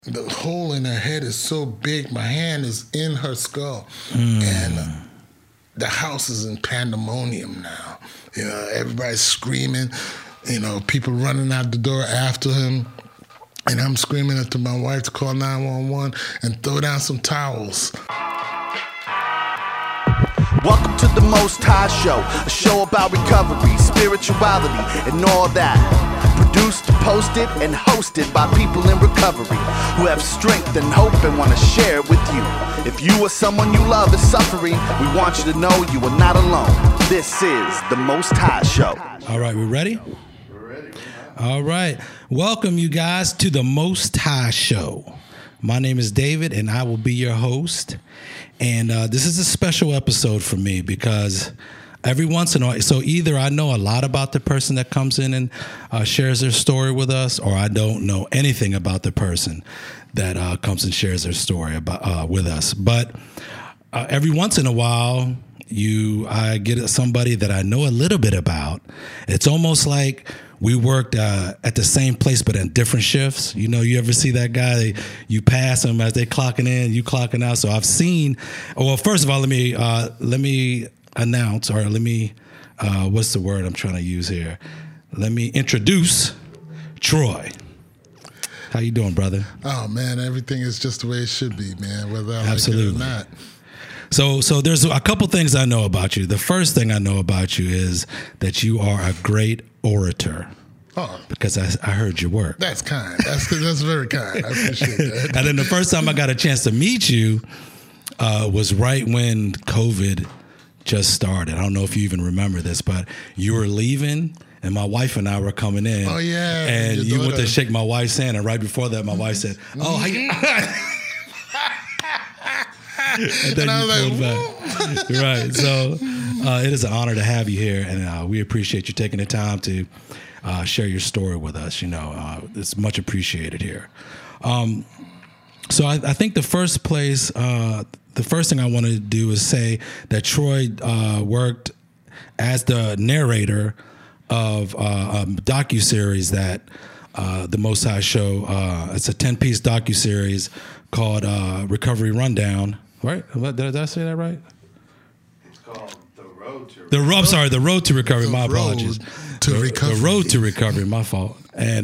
the hole in her head is so big, my hand is in her skull. And the house is in pandemonium now. You know, everybody's screaming, you know, people running out the door after him. And I'm screaming to my wife to call 911 and throw down some towels. Welcome to the Most High Show, a show about recovery, spirituality, and all that. Produced, posted, and hosted by people in recovery who have strength and hope and want to share it with you. If you or someone you love is suffering, we want you to know you are not alone. This is the Most High Show. All right, we ready? We're ready. All right. Welcome, you guys, to the Most High Show. My name is David, and I will be your host. And this is a special episode for me because every once in a while, so either I know a lot about the person that comes in and shares their story with us, or I don't know anything about the person that comes and shares their story about with us. But every once in a while, I get somebody that I know a little bit about. It's almost like we worked at the same place, but in different shifts. You know, you ever see that guy? You pass them as they clocking in, you clocking out. So I've seen. Well, first of all, let me announce, or let me. What's the word I'm trying to use here? Let me introduce Troy. How you doing, brother? Oh man, everything is just the way it should be, man. Whether I Absolutely. like it or not. So there's a couple things I know about you. The first thing I know about you is that you are a great orator. Oh, because I heard your work. That's kind. That's very kind. I appreciate that. And then the first time I got a chance to meet you was right when COVID just started. I don't know if you even remember this, but you were leaving, and my wife and I were coming in. Oh yeah. And you went to shake my wife's hand, and right before that, my wife said, "Oh, how you?" And then you pulled back. Right. So it is an honor to have you here, and we appreciate you taking the time to share your story with us. You know, it's much appreciated here. So I think the first thing I want to do is say that Troy worked as the narrator of a docuseries that the Most High Show. It's a 10-piece docuseries called Recovery Rundown. Right? Did I say that right? It's called The Road to Recovery. The Road to Recovery. My apologies. The Road to Recovery. My fault. And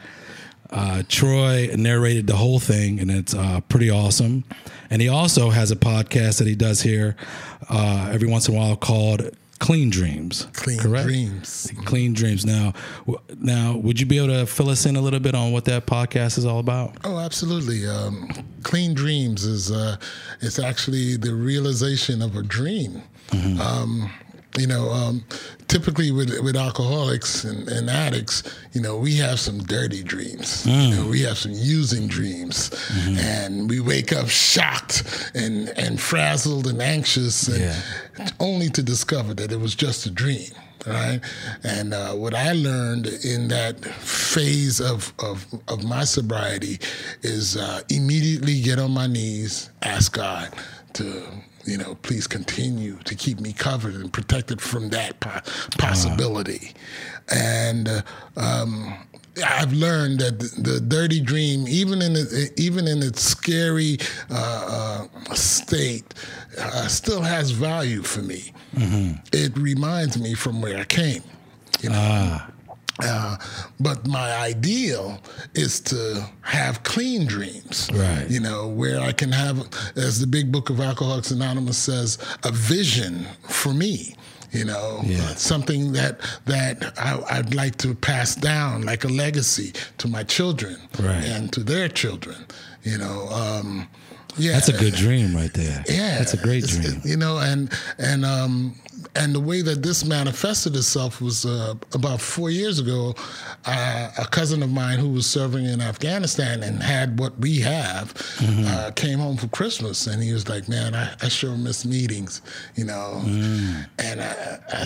Troy narrated the whole thing, and it's pretty awesome. And he also has a podcast that he does here every once in a while called Clean Dreams. Clean correct? Dreams. Clean Dreams. Now, would you be able to fill us in a little bit on what that podcast is all about? Oh, absolutely. Clean Dreams is it's actually the realization of a dream. Mm-hmm. Typically with alcoholics and addicts, you know, we have some dirty dreams. You know, we have some using dreams, and we wake up shocked and frazzled and anxious, and only to discover that it was just a dream. Right, and what I learned in that phase of my sobriety is immediately get on my knees, ask God to, you know, please continue to keep me covered and protected from that possibility. And I've learned that the dirty dream, even in its scary state, still has value for me. Mm-hmm. It reminds me from where I came. You know? But my ideal is to have clean dreams, right? You know, where I can have, as the big book of Alcoholics Anonymous says, a vision for me. You know, something that I'd like to pass down, like a legacy to my children, right, and to their children. You know, that's a good dream right there. Yeah, that's a great dream. You know, and the way that this manifested itself was about 4 years ago. A cousin of mine who was serving in Afghanistan and had what we have came home for Christmas, and he was like, "Man, I sure miss meetings," you know. And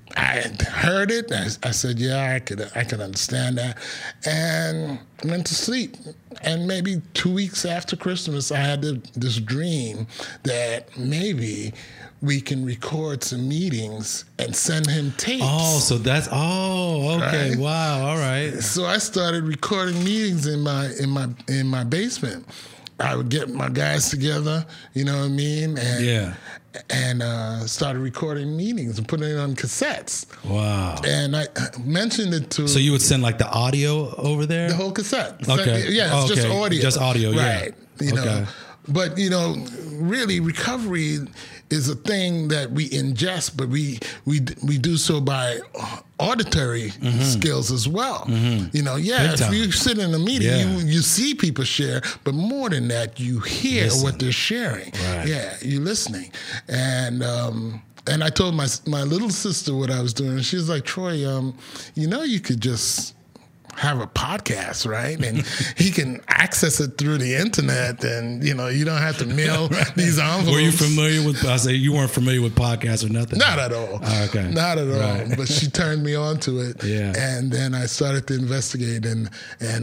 I heard it. I said, yeah, I could understand that, and went to sleep. And maybe 2 weeks after Christmas, I had this dream that maybe we can record some meetings and send him tapes. Okay. Right? Wow. All right. So I started recording meetings in my basement. I would get my guys together, you know what I mean? And started recording meetings and putting it on cassettes. Wow. And I mentioned it to... So you would send like the audio over there? The whole cassette. Okay. Yeah, it's just audio. Just audio, right. Yeah. You know, but, you know, really recovery is a thing that we ingest, but we do so by auditory skills as well. You know, if you sit in a meeting, you see people share, but more than that, you hear what they're sharing. Right. Yeah, you're listening. And I told my little sister what I was doing, and she was like, Troy, you know, you could just have a podcast, right? And he can access it through the internet, and you know, you don't have to mail these envelopes. Were you familiar with? I say you weren't familiar with podcasts or nothing. Not at all. Okay. Not at all. Right. But she turned me on to it. Yeah. And then I started to investigate, and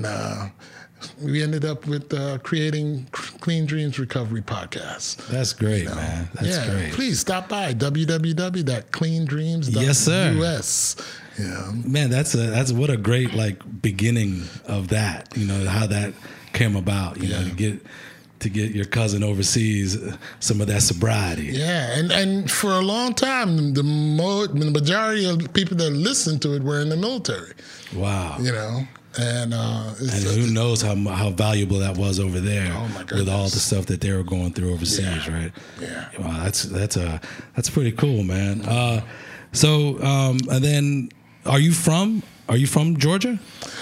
we ended up with creating Clean Dreams Recovery Podcast. That's great, man. That's great. Please stop by www.cleandreams.us. Yes, sir. Yeah. Man, that's what a great like beginning of that. You know how that came about. You know, to get your cousin overseas some of that sobriety. Yeah, and for a long time, the majority of people that listened to it were in the military. Wow. You know. And who knows how valuable that was over there. Oh my goodness. With all the stuff that they were going through overseas, right? Yeah. Wow, that's pretty cool, man. And then are you from Georgia?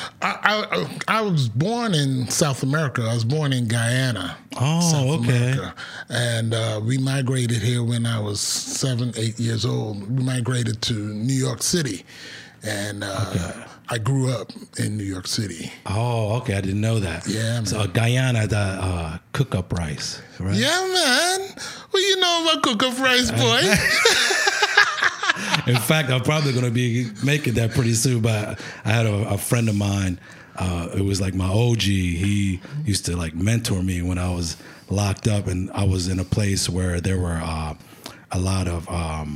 I was born in South America. I was born in Guyana. Oh, okay. America. And we migrated here when I was 7-8 years old. We migrated to New York City, and I grew up in New York City. Oh, okay. I didn't know that. Yeah, man. So Guyana, the cook-up rice, right? Yeah, man. Well, you know about cook-up rice, boy. In fact, I'm probably going to be making that pretty soon. But I had a friend of mine. It was like my OG. He used to like mentor me when I was locked up, and I was in a place where there were a lot of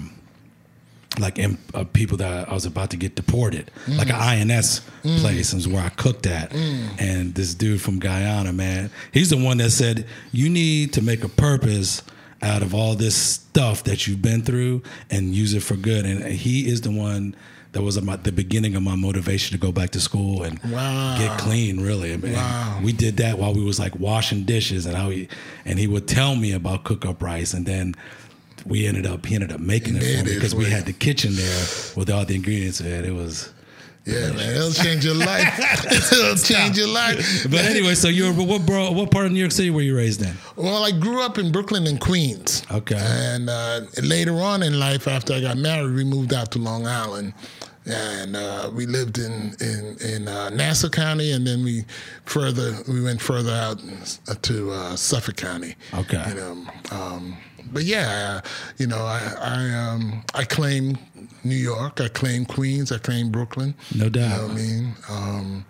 people that I was about to get deported, like an INS place, is where I cooked at. And this dude from Guyana, man, he's the one that said, you need to make a purpose out of all this stuff that you've been through and use it for good. And he is the one that was the beginning of my motivation to go back to school and get clean, really. And we did that while we was like washing dishes, and he would tell me about cook-up rice, and then he ended up making it for me because we had the kitchen there with all the ingredients. Man, it was. Yeah, man, it'll change your life. It'll change your life. But anyway, so what part of New York City were you raised in? Well, I grew up in Brooklyn and Queens. Okay. And later on in life, after I got married, we moved out to Long Island. And we lived in Nassau County, and then we went further out to Suffolk County. Okay. You know, but yeah, you know, I claim New York, I claim Queens, I claim Brooklyn. No doubt. You know what I mean?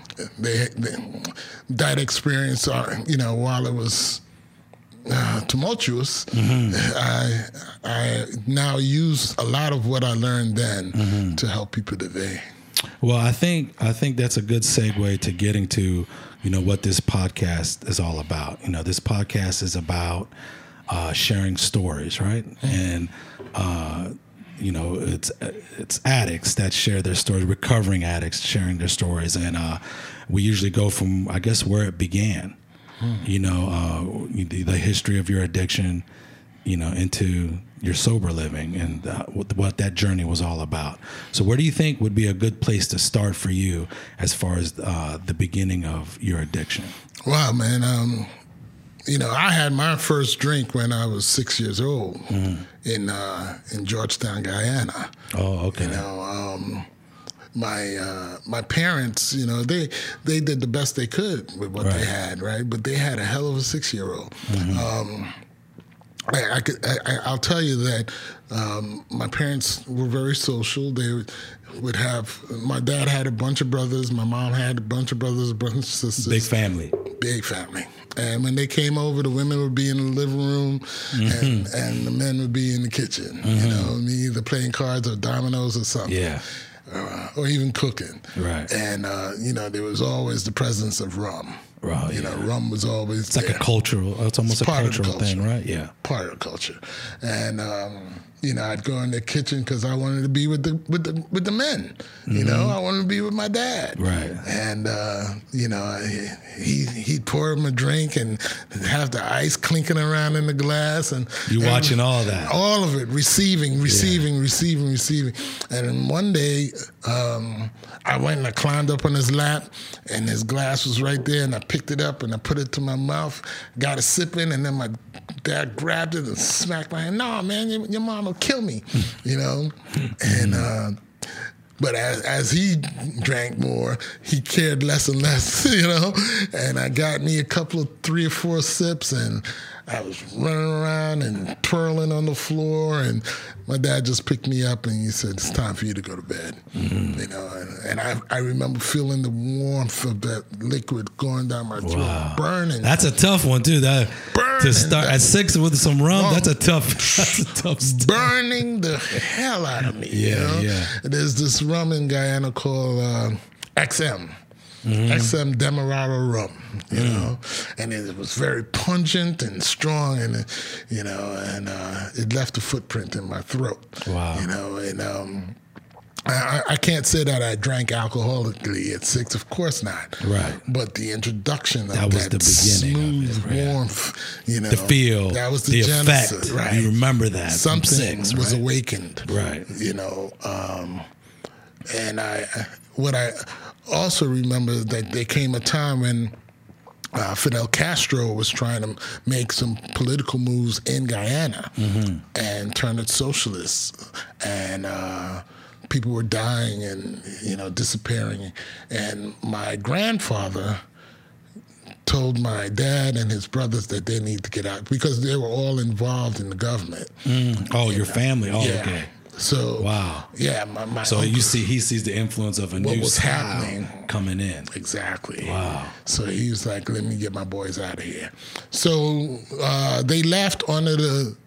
That experience, you know, while it was tumultuous, I now use a lot of what I learned then to help people today. Well, I think that's a good segue to getting to, you know, what this podcast is all about. You know, this podcast is about sharing stories, right? And you know, it's addicts that share their stories, recovering addicts sharing their stories, and we usually go from, I guess, where it began. You know, the history of your addiction, you know, into your sober living, and what that journey was all about. So where do you think would be a good place to start for you as far as the beginning of your addiction? Wow, man. You know, I had my first drink when I was 6 years old in Georgetown, Guyana. Oh, okay. You know, my parents, you know, they did the best they could with what they had, right? But they had a hell of a 6-year-old. I'll tell you that my parents were very social. They would have, my dad had a bunch of brothers, my mom had a bunch of brothers, a bunch of sisters. Big family. Big family. And when they came over, the women would be in the living room and the men would be in the kitchen, you know, either playing cards or dominoes or something. Yeah. Or even cooking. Right. And, you know, there was always the presence of rum. Right, you know, rum was always it's like a cultural, it's almost a cultural thing, right? Yeah. Part of the culture. And, you know, I'd go in the kitchen because I wanted to be with the men. You know, I wanted to be with my dad. Right. And you know, he'd pour him a drink and have the ice clinking around in the glass, and you watching all that, all of it, receiving. And then one day, I went and I climbed up on his lap, and his glass was right there, and I picked it up and I put it to my mouth, got a sip in, and then my dad grabbed it and smacked my hand. No, man, your mom will kill me, you know. And but as he drank more, he cared less and less, you know. And I got me a couple of 3 or 4 sips, and I was running around and twirling on the floor, and my dad just picked me up and he said, "It's time for you to go to bed." You know, and I remember feeling the warmth of that liquid going down my throat, burning. That's a tough one too. That burning, to start at 6 with some rum. That's a tough start. Burning the hell out of me. Yeah, you know? yeah. There's this rum in Guyana called XM. XM Demerara rum, you know, and it was very pungent and strong, and you know, and it left a footprint in my throat. Wow, you know, and I can't say that I drank alcoholically at 6, of course not. Right, but the introduction of that was the beginning smooth of it, warmth, you know, the feel, that was the genesis, effect. Right? You remember that something 6, was right? awakened, right? You know, and what I also remember that there came a time when Fidel Castro was trying to make some political moves in Guyana and turn it socialist, and people were dying and, you know, disappearing. And my grandfather told my dad and his brothers that they need to get out because they were all involved in the government. Oh, your family? Oh, yeah. okay. So wow, yeah. My so uncle, he sees the influence of a new style coming in. Exactly. Wow. So he was like, "Let me get my boys out of here." So they left under the.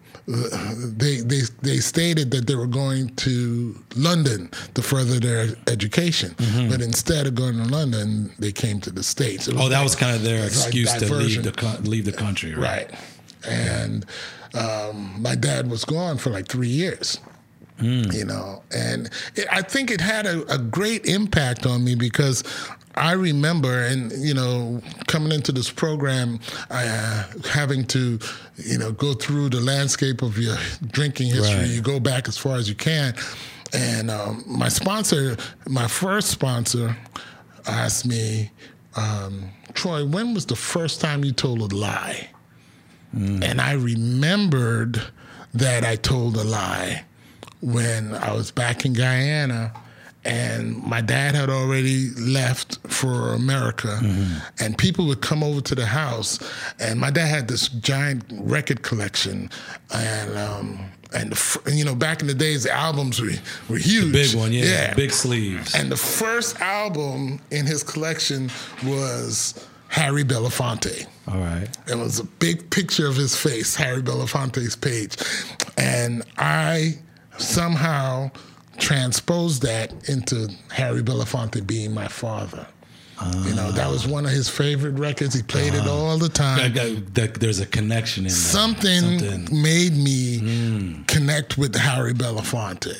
They stated that they were going to London to further their education, but instead of going to London, they came to the States. That was kind of their excuse to diversion. leave the country, right? And my dad was gone for like 3 years. You know, and I think it had a great impact on me because I remember, and you know, coming into this program, having to, you know, go through the landscape of your drinking history. Right. You go back as far as you can, and my first sponsor, asked me, "Troy, when was the first time you told a lie?" And I remembered that I told a lie when I was back in Guyana, and my dad had already left for America, and people would come over to the house, and my dad had this giant record collection, and you know, back in the days, the albums were huge. The big one, yeah. Big sleeves. And the first album in his collection was Harry Belafonte. All right. It was a big picture of his face, Harry Belafonte's page, and I somehow transposed that into Harry Belafonte being my father. You know, that was one of his favorite records. He played it all the time. There's a connection in that. Something made me connect with Harry Belafonte.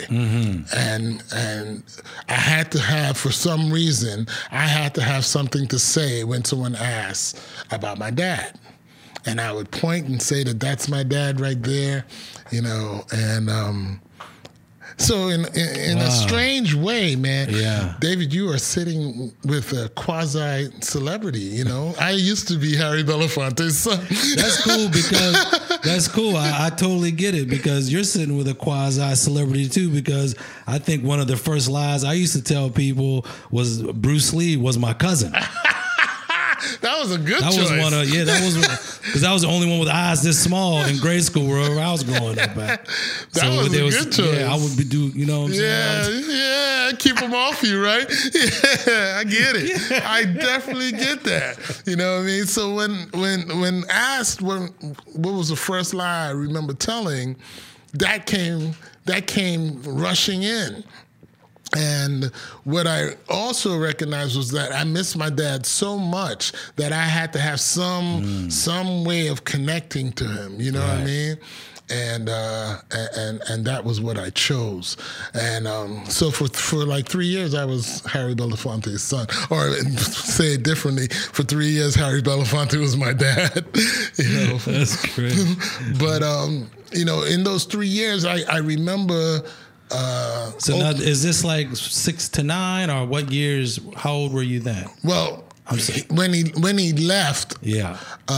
And I had to have, for some reason, I had to have something to say when someone asked about my dad. And I would point and say that that's my dad right there, you know, and so in a strange way, man, David, you are sitting with a quasi-celebrity, you know. I used to be Harry Belafonte's son. That's cool because that's cool. I totally get it because you're sitting with a quasi-celebrity too, because I think one of the first lies I used to tell people was Bruce Lee was my cousin. That was a good That choice. was one of that was because I was the only one with eyes this small in grade school wherever I was growing up at. That was a good choice. Yeah, I would be you know what I'm saying? Yeah, keep them off you, right? Yeah, I get it. I definitely get that. You know what I mean? So when asked what was the first lie I remember telling, that came rushing in. And what I also recognized was that I missed my dad so much that I had to have some way of connecting to him. You know what I mean? And that was what I chose. And so for like 3 years, I was Harry Belafonte's son. Or say it differently, for 3 years, Harry Belafonte was my dad. You know, That's great. But you know, in those 3 years, I remember. So now, is this like 6 to 9, or what years? How old were you then? Well, when he left, Yeah.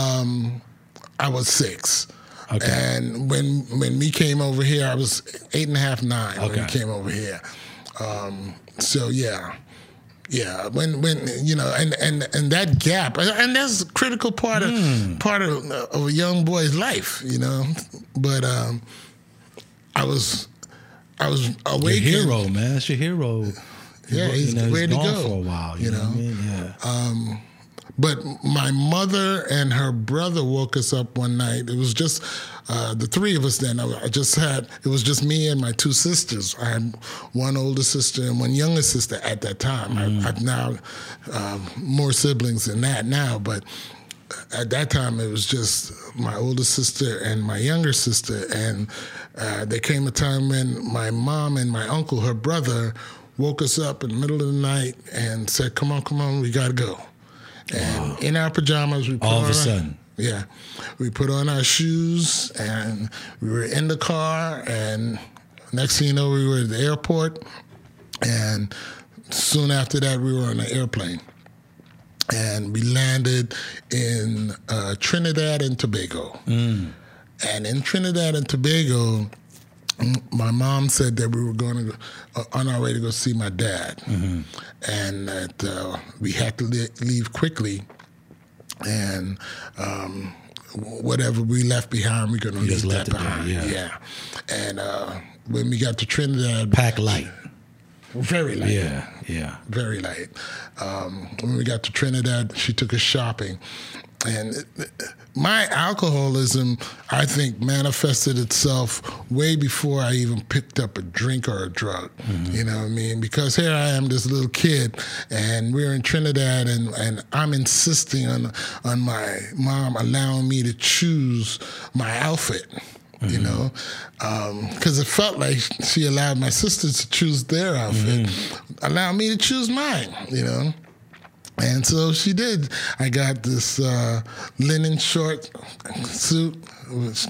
I was 6. Okay. And when we came over here, I was 8 and a half, 9 when we Okay. came over here. So yeah. When you know, and that gap, and that's a critical part of a young boy's life, you know. But I was awakened. Your hero, man. That's your hero. Yeah, he's ready to gone go. for a while. You know what I mean? Yeah. But my mother and her brother woke us up one night. It was just the three of us then. It was just me and my 2 sisters. I had one older sister and one younger sister at that time. I've now more siblings than that now, but at that time it was just my older sister and my younger sister. And there came a time when my mom and my uncle, her brother, woke us up in the middle of the night and said, come on, we got to go. And in our pajamas, we put All on of a sudden. Yeah. We put on our shoes and we were in the car, and next thing you know, we were at the airport, and soon after that, we were on an airplane. And we landed in Trinidad and Tobago. And in Trinidad and Tobago, my mom said that we were going to go on our way to go see my dad, and that we had to leave quickly, and whatever we left behind, we're going to leave that behind. Yeah. And when we got to Trinidad, Pack light. very light. Yeah. Very light. When we got to Trinidad, she took us shopping. And my alcoholism, I think, manifested itself way before I even picked up a drink or a drug. You know what I mean? Because here I am, this little kid, and we're in Trinidad, and I'm insisting on my mom allowing me to choose my outfit. You know, because it felt like she allowed my sisters to choose their outfit, allowed me to choose mine, you know. And so she did. I got this linen short suit with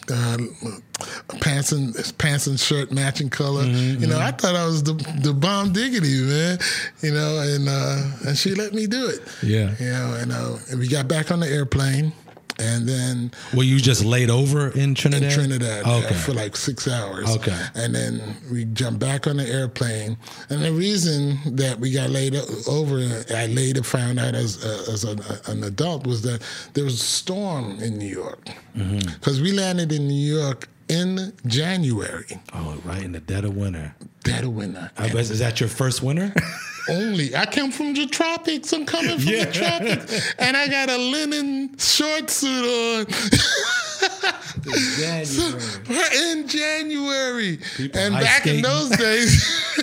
pants and shirt matching color. You know, I thought I was the bomb diggity, man. You know, and she let me do it. Yeah. You know, and we got back on the airplane. And then... Well, you just laid over in Trinidad? In Trinidad, okay. For like 6 hours. Okay. And then we jumped back on the airplane. And the reason that we got laid over, I later found out as an adult, was that there was a storm in New York. Because we landed in New York in January. Oh, right in the dead of winter. Dead of winter. Is that your first winter? Only. I come from the tropics. I'm coming from the tropics. And I got a linen short suit on. In January. And back in those days,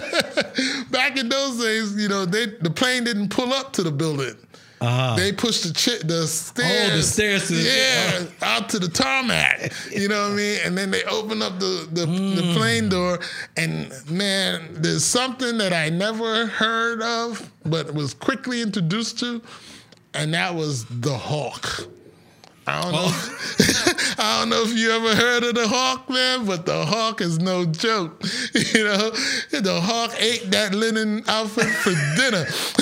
you know, the plane didn't pull up to the building. They pushed the stairs. Oh, the stairs to out to the tarmac. You know what I mean? And then they opened up the plane door, and man, there's something that I never heard of, but was quickly introduced to, and that was the Hawk. I don't know if you ever heard of the Hawk, man, but the Hawk is no joke. You know, the Hawk ate that linen outfit for dinner.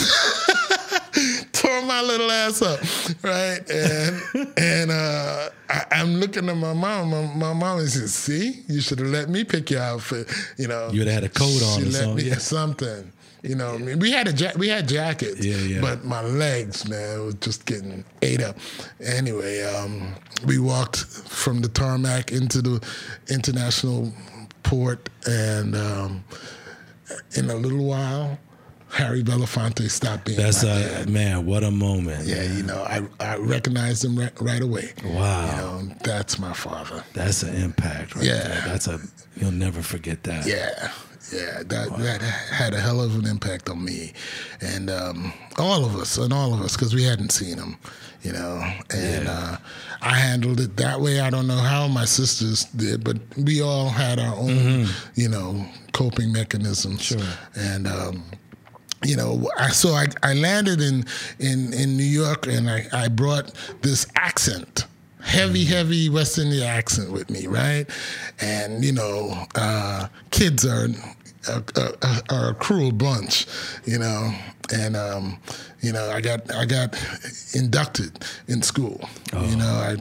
Tore my little ass up, right? And I'm looking at my mom. My mom said, "See, you should have let me pick your outfit." You know, You would have had a coat on. She or let something. me something. You know, I mean, we had jackets, Yeah. but my legs, man, was just getting ate up. Anyway, we walked from the tarmac into the international port, and in a little while, Harry Belafonte stopped being That's my dad. man, what a moment. Yeah, man. you know, I recognized him right away. Wow. You know, that's my father. That's an impact right Yeah. there. You'll never forget that. Yeah, that had a hell of an impact on me, and all of us, because we hadn't seen him, you know. And I handled it that way. I don't know how my sisters did, but we all had our own, you know, coping mechanisms. Sure. And you know, I landed in New York, and I brought this accent. Heavy West Indian accent with me, right? And you know, kids are a cruel bunch, you know. And you know, I got inducted in school. Oh. You know,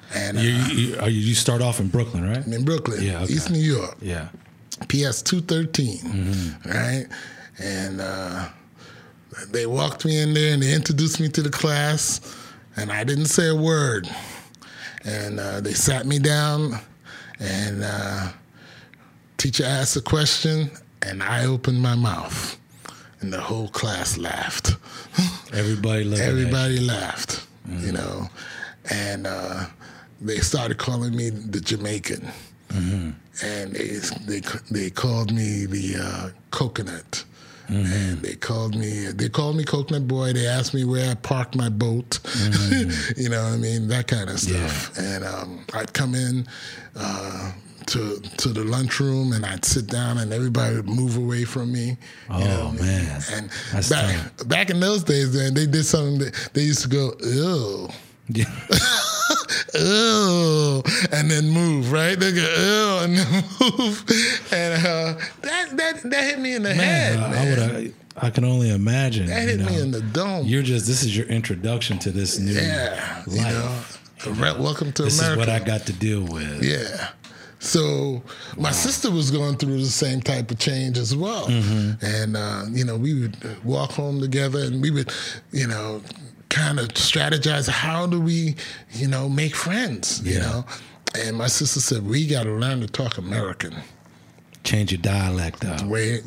You start off in Brooklyn, right? in Brooklyn, Yeah, okay. East New York, Yeah. PS 213, right? And they walked me in there and they introduced me to the class, and I didn't say a word. And they sat me down, and teacher asked a question, and I opened my mouth, and the whole class laughed. Everybody laughed, you know, and they started calling me the Jamaican, and they called me the coconut. And they called me Coconut Boy. They asked me where I parked my boat, you know what I mean, that kind of stuff. Yeah. And I'd come in to the lunchroom, and I'd sit down, and everybody would move away from me. Oh, you know what I mean? man. And That's back in those days, man, they did something that they used to go, ew. Yeah. Ew, and then move, right? They go, ew, and then move. And that hit me in the head, man. I can only imagine. That hit me in the dome. This is your introduction to this new Yeah, you life. know, welcome to This America. is what I got to deal with. Yeah. So my sister was going through the same type of change as well. And, you know, we would walk home together, and we would, you know, kind of strategize, how do we, you know, make friends, you know? And my sister said, we got to learn to talk American. Change your dialect up.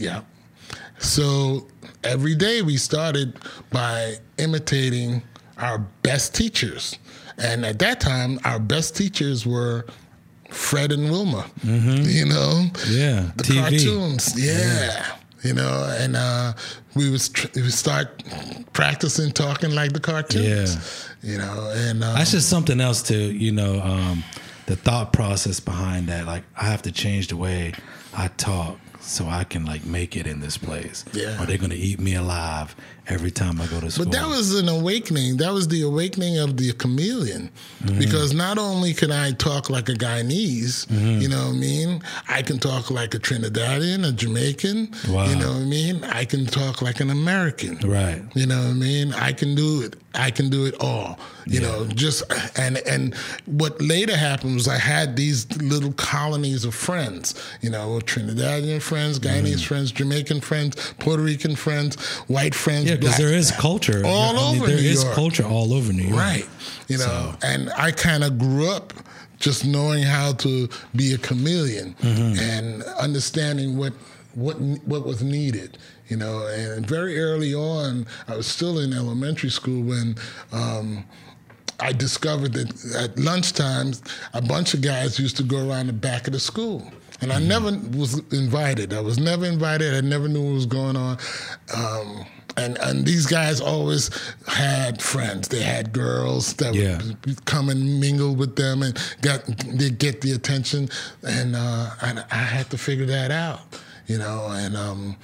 So every day we started by imitating our best teachers. And at that time, our best teachers were Fred and Wilma, you know? Yeah, The TV. cartoons, you know, and we would start practicing talking like the cartoons, you know, and that's just something else to, you know, the thought process behind that. Like, I have to change the way I talk so I can like make it in this place. Yeah. Or they're gonna eat me alive every time I go to school. But that was an awakening. That was the awakening of the chameleon. Because not only can I talk like a Guyanese, you know what I mean? I can talk like a Trinidadian, a Jamaican, Wow. you know what I mean? I can talk like an American. Right. You know what I mean? I can do it. I can do it all. You know, just and what later happened was I had these little colonies of friends, you know, Trinidadian friends, Guyanese friends, Jamaican friends, Puerto Rican friends, white friends. Yeah, because black- there is culture all over There New is York. culture all over New York. Right. You know, and I kind of grew up just knowing how to be a chameleon and understanding what was needed. You know, and very early on, I was still in elementary school when I discovered that at lunchtime, a bunch of guys used to go around the back of the school. And I never was invited. I was never invited. I never knew what was going on. And these guys always had friends. They had girls that would come and mingle with them and they'd get the attention. And I had to figure that out, you know. And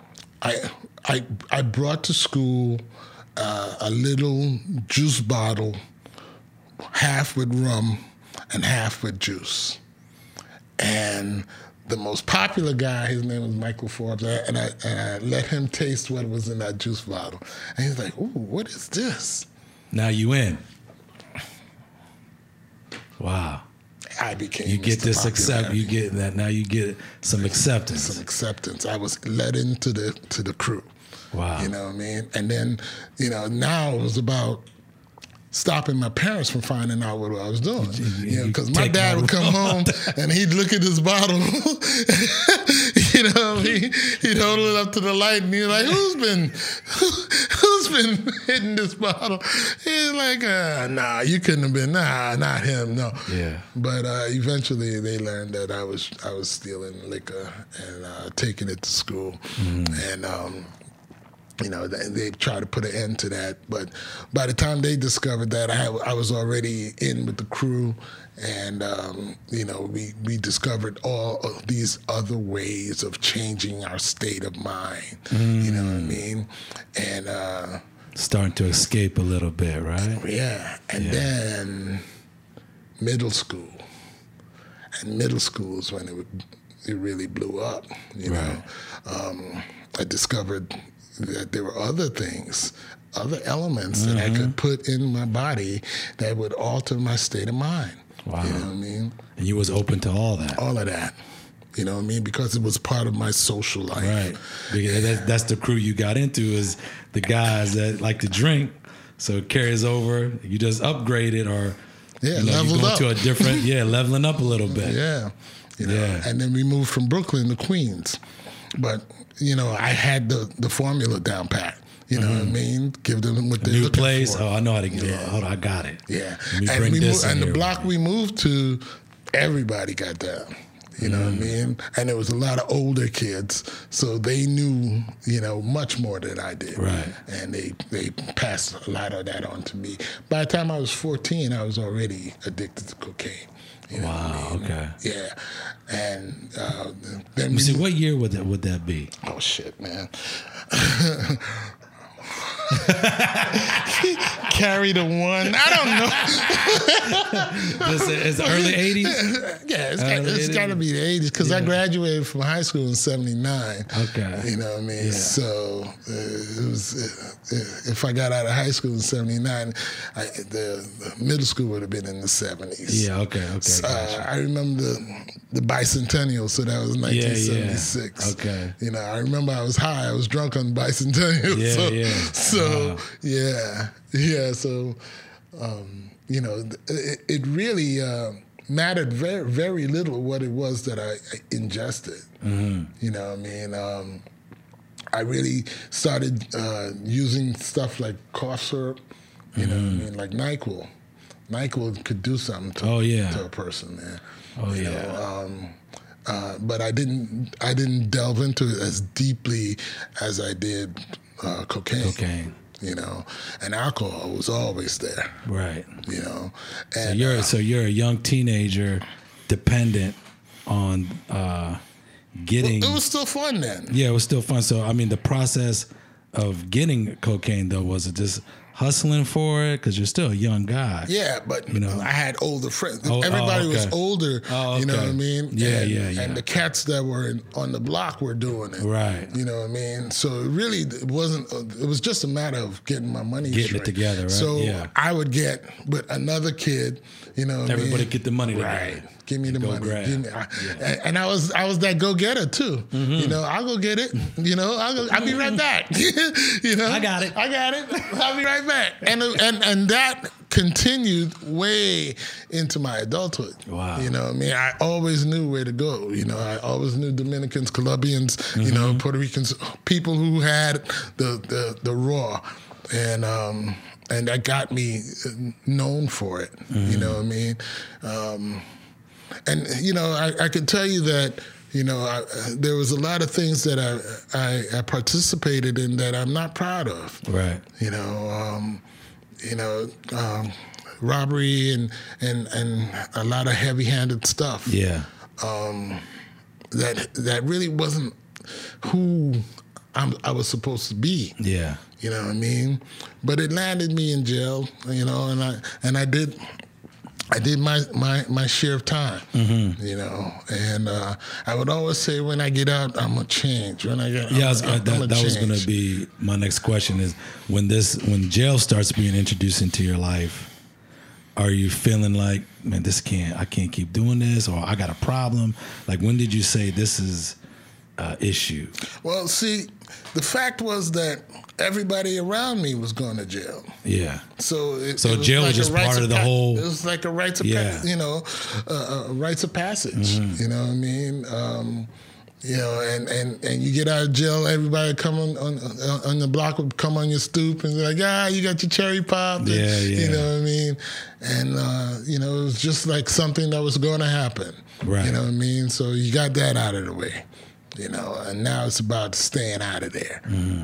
I brought to school a little juice bottle, half with rum and half with juice. And the most popular guy, his name was Michael Forbes, and I let him taste what was in that juice bottle. And he's like, ooh, what is this? Now you in. Wow. I became You get Mr. this accept. You Popularity. get that. Now you get some acceptance. Some acceptance. I was let into the crew. Wow. You know what I mean? And then, now it was about stopping my parents from finding out what I was doing. Because my dad would come home and he'd look at his bottle. He'd hold it up to the light and he's like, who's been hitting this bottle? He's like, nah, you couldn't have been. Nah, not him, no. Yeah. But eventually they learned that I was stealing liquor and taking it to school. And they tried to put an end to that, but by the time they discovered that, I was already in with the crew, and we discovered all of these other ways of changing our state of mind. You know what I mean? And starting to escape a little bit, right? Yeah, and then middle school, and middle school is when it really blew up. You know, I discovered that there were other things, other elements that I could put in my body that would alter my state of mind. Wow. You know what I mean? And you was open to all that. All of that. You know what I mean? Because it was part of my social life. Right. Because that's the crew you got into, is the guys that like to drink. So it carries over. You just upgrade it, or leveled you go up to a different, leveling up a little bit. Yeah. And then we moved from Brooklyn to Queens. But I had the formula down pat. You know what I mean? Give them what they're New looking place. for. Oh, I know how to get it. Hold on, I got it. Yeah. And the block we moved to, everybody got down. You know what I mean? And there was a lot of older kids, so they knew, much more than I did. Right. And they passed a lot of that on to me. By the time I was 14, I was already addicted to cocaine. You know what I mean? Okay. Yeah. And then Let me see, what year would that be? Oh, shit, man. Carry the one. I don't know. It's early 80s? Yeah, it's got to be the 80s because I graduated from high school in 79. Okay. You know what I mean? Yeah. So it was, if I got out of high school in 79, the middle school would have been in the 70s. Yeah, okay. Gotcha. I remember the bicentennial, so that was 1976. Okay. I remember I was high. I was drunk on bicentennial. So it really mattered very, very little what it was that I ingested. You know what I mean? I really started using stuff like cough syrup, you know what I mean, like NyQuil. NyQuil could do something to a person, man. But I didn't delve into it as deeply as I did cocaine. And alcohol was always there. Right. And so you're a young teenager, dependent on getting. It was still fun then. Yeah, it was still fun. So I mean, the process of getting cocaine though, was it just hustling for it? Because you're still a young guy. Yeah, but I had older friends. Oh, Everybody okay. was older. Oh, You know okay. what I mean? Yeah. And the cats that were on the block were doing it. Right. You know what I mean? So it wasn't. It was just a matter of getting my money Getting straight. it together, right? So Yeah. I would get with another kid. You know what I mean? Everybody get the money together. Right. Give me the Go money. grab. Give me, and I was that go getter too. I'll go get it. I'll be right back. I got it. I'll be right back. And that continued way into my adulthood. Wow. You know what I mean? I always knew where to go. I always knew Dominicans, Colombians, Puerto Ricans, people who had the raw. And that got me known for it. You know what I mean? I could tell you that, there was a lot of things that I participated in that I'm not proud of. Right. Robbery and a lot of heavy-handed stuff. Yeah. That really wasn't who I was supposed to be. Yeah. You know what I mean? But it landed me in jail, and I did my share of time, and I would always say when I get out, I'm gonna change. That was gonna be my next question: is when jail starts being introduced into your life, are you feeling like, man, I can't keep doing this, or I got a problem? Like, when did you say this is issue? Well, see, the fact was that everybody around me was going to jail. Yeah. So it jail like was just part of the whole. It was like a rites of rites of passage. Mm-hmm. You know what I mean? And you get out of jail, everybody come on the block would come on your stoop and be like, you got your cherry pop. And, Yeah. You know what I mean? And, it was just like something that was going to happen. Right. You know what I mean? So you got that out of the way, and now it's about staying out of there,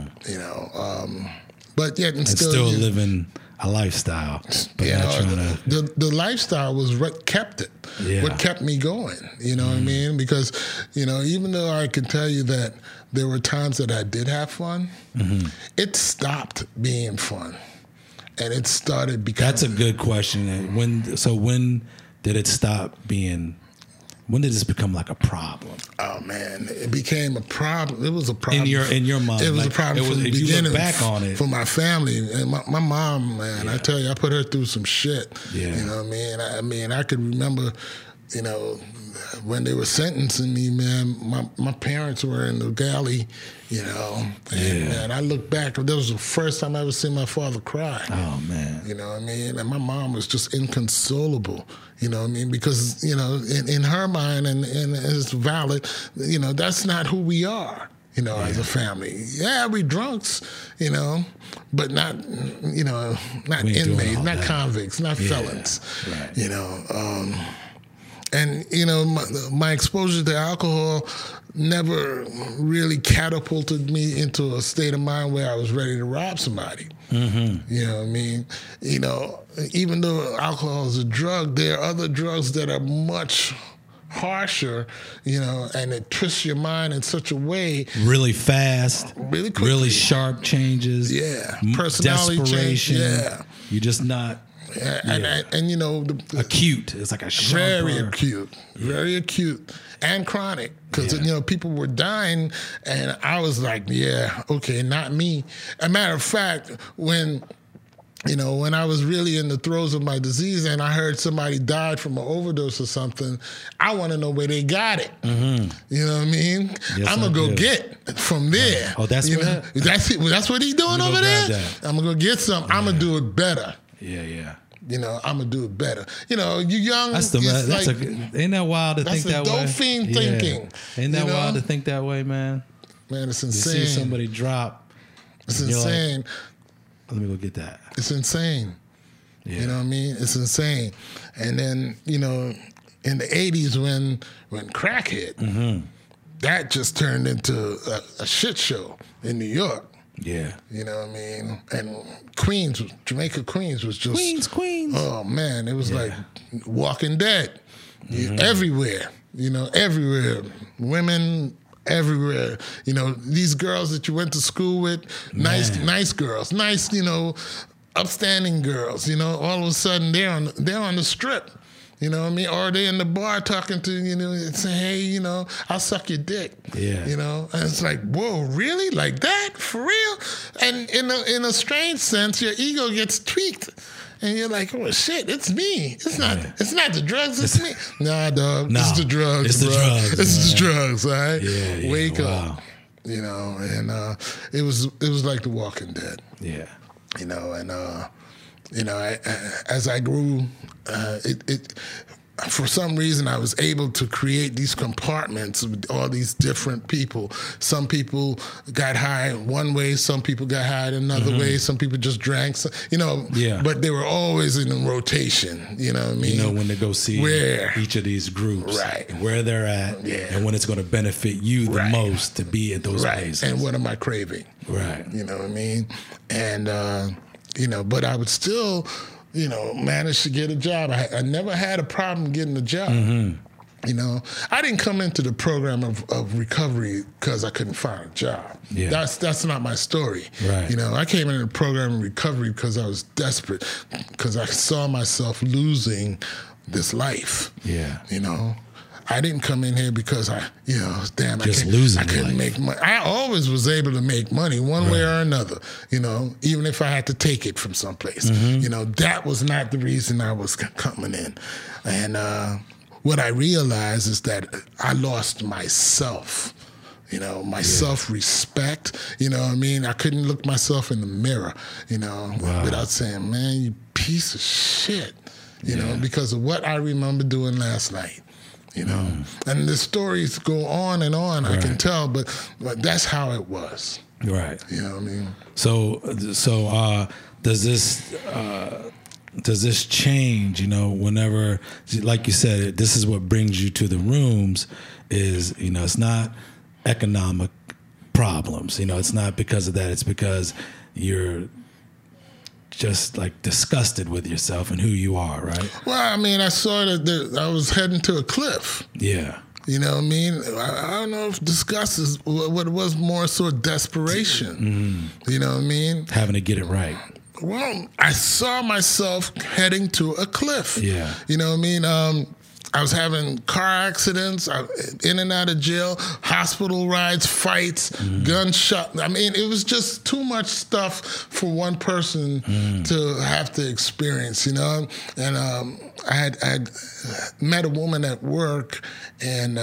but yet and still living a lifestyle. But not trying to... the lifestyle was what kept it. Yeah. What kept me going. You know what I mean? Because, even though I can tell you that there were times that I did have fun, it stopped being fun. And it started becoming... That's a good question. When did it stop being... When did this become like a problem? Oh man, it became a problem. It was a problem in your mind. It was a problem from the if beginning. You look back on it for my family and my mom, man. I tell you, I put her through some shit. Yeah. You know what I mean? I could remember, when they were sentencing me, man. My parents were in the galley, and man, I look back. That was the first time I ever seen my father cry. Oh man. You know what I mean? And my mom was just inconsolable. You know what I mean? Because, in her mind, and it's valid, that's not who we are, as a family. Yeah, we drunks, but not, not inmates, not that. Convicts, not felons. Right. And, my exposure to alcohol never really catapulted me into a state of mind where I was ready to rob somebody. Mm-hmm. You know what I mean? Even though alcohol is a drug, there are other drugs that are much harsher, and it twists your mind in such a way. Really fast. Really quickly. Really sharp changes. Yeah. Personality desperation. change. Yeah. You're just not... And acute. It's like a sharper. Very acute and chronic. Because people were dying, and I was like, yeah, okay, not me. As a matter of fact, when I was really in the throes of my disease, and I heard somebody died from an overdose or something, I want to know where they got it. Mm-hmm. You know what I mean? Yes, I'm gonna go get from there. Oh, that's what that's what he's doing over there. I'm gonna go get some. I'm gonna do it better. Yeah. I'm gonna do it better. You young. Ain't that wild to think that way? That's the Dolphine thinking. Ain't that wild to think that way, man? Man, it's insane. You see somebody drop. It's insane. Let me go get that. It's insane. Yeah. You know what I mean? It's insane. And then, in the 80s when crack hit, that just turned into a shit show in New York. Yeah. You know what I mean? And Jamaica, Queens was just... Queens. Oh, man. It was like Walking Dead. Everywhere. Everywhere. Women everywhere. These girls that you went to school with, nice girls. Nice, upstanding girls. All of a sudden they're on the strip. You know what I mean? Or they in the bar talking to, and say, hey, I'll suck your dick. Yeah. And it's like, whoa, really? Like that? For real? And in a strange sense, your ego gets tweaked. And you're like, oh shit, it's me. It's not the drugs, it's me. Nah, dog. It's the drugs. It's the drugs. It's the drugs, all right? Yeah. Wake up. And it was like The Walking Dead. Yeah. As I grew, for some reason, I was able to create these compartments with all these different people. Some people got high one way, some people got high another way, some people just drank, but they were always in a rotation, you know what I mean? When they go see each of these groups, right, where they're at, and when it's going to benefit you the most to be at those places. And what am I craving? Right. You know what I mean? And, but I would still... managed to get a job. I never had a problem getting a job. I didn't come into the program of recovery because I couldn't find a job. Yeah. That's not my story. Right. I came into the program of recovery because I was desperate, because I saw myself losing this life. Yeah. I didn't come in here because I couldn't make money. I always was able to make money one way or another, even if I had to take it from someplace. That was not the reason I was coming in. And what I realized is that I lost myself. my self-respect. You know what I mean? I couldn't look myself in the mirror, without saying, man, you piece of shit, because of what I remember doing last night. And the stories go on and on, I can tell, but that's how it was. Right. You know what I mean? So does this change, whenever, like you said, this is what brings you to the rooms is, it's not economic problems. It's not because of that. It's because you're just like disgusted with yourself and who you are, right? Well, I mean, I saw that I was heading to a cliff. Yeah. You know what I mean? I don't know if disgust is what it was, more sort of desperation. You know what I mean? Having to get it right. Well, I saw myself heading to a cliff. Yeah. You know what I mean? I was having car accidents, in and out of jail, hospital rides, fights, gunshot. I mean, it was just too much stuff for one person to have to experience, And I had met a woman at work, and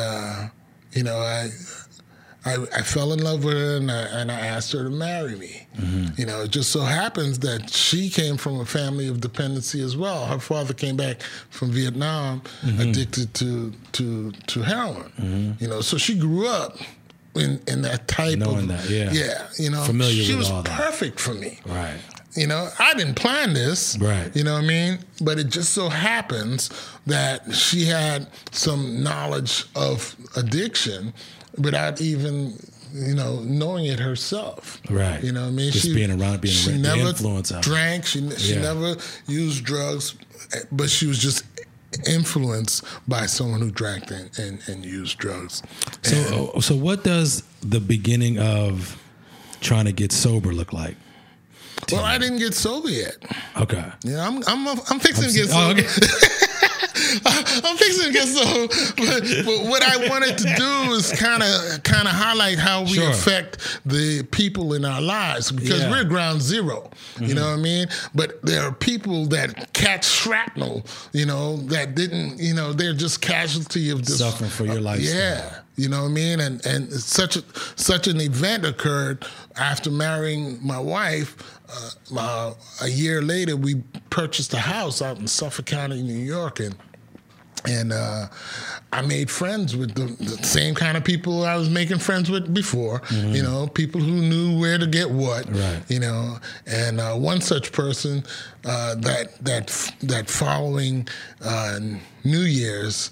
I fell in love with her, and I asked her to marry me. It just so happens that she came from a family of dependency as well. Her father came back from Vietnam addicted to heroin. So she grew up in that type knowing of that, familiar she with all was that. perfect for me. Right. I didn't plan this. Right. You know what I mean? But it just so happens that she had some knowledge of addiction without even, knowing it herself. Right. You know what I mean? Just being around, she the never influence of it. drank. She never used drugs, but she was just influenced by someone who drank and used drugs. So what does the beginning of trying to get sober look like? Well, I didn't get sober yet. Okay. Yeah, I'm fixing to get sober. Oh, okay. I'm fixing to get sober, but what I wanted to do is kind of highlight how we affect the people in our lives, because we're ground zero. You know what I mean? But there are people that catch shrapnel. That didn't. They're just casualty of this suffering for your lifestyle. Yeah. You know what I mean? And such an event occurred after marrying my wife. A year later, we purchased a house out in Suffolk County, New York, and I made friends with the same kind of people I was making friends with before. People who knew where to get what. Right. And one such person that following New Year's.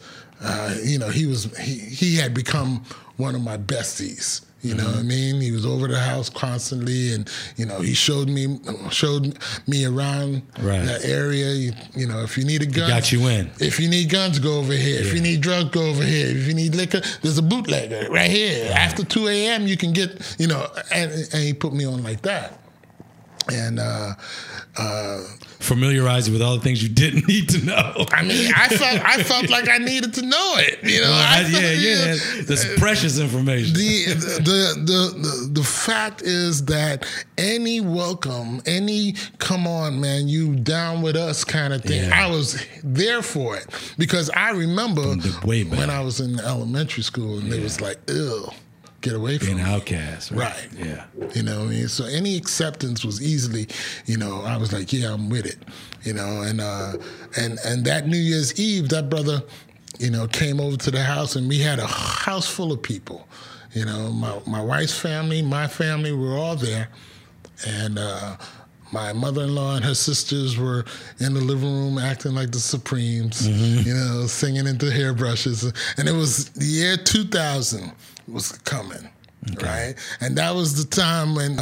He had become one of my besties. You know what I mean? He was over the house constantly, and he showed me around that area. If you need a gun, he got you in. If you need guns, go over here. If you need drugs, go over here. If you need liquor, there's a bootlegger right here. After 2 a.m., you can get. And he put me on like that, and. Familiarize you with all the things you didn't need to know. I mean, I felt like I needed to know it. That's precious information. The fact is that any welcome, any come on, man, you down with us kind of thing. I was there for it, because I remember when I was in elementary school and they was like, ew. Get away from being me. Outcast, right? Yeah, you know what I mean. So any acceptance was easily, I was like, yeah, I'm with it, and that New Year's Eve, that brother, came over to the house, and we had a house full of people, my wife's family, my family, were all there, and my mother-in-law and her sisters were in the living room acting like the Supremes, singing into hairbrushes, and it was the year 2000. Was coming, right? And that was the time when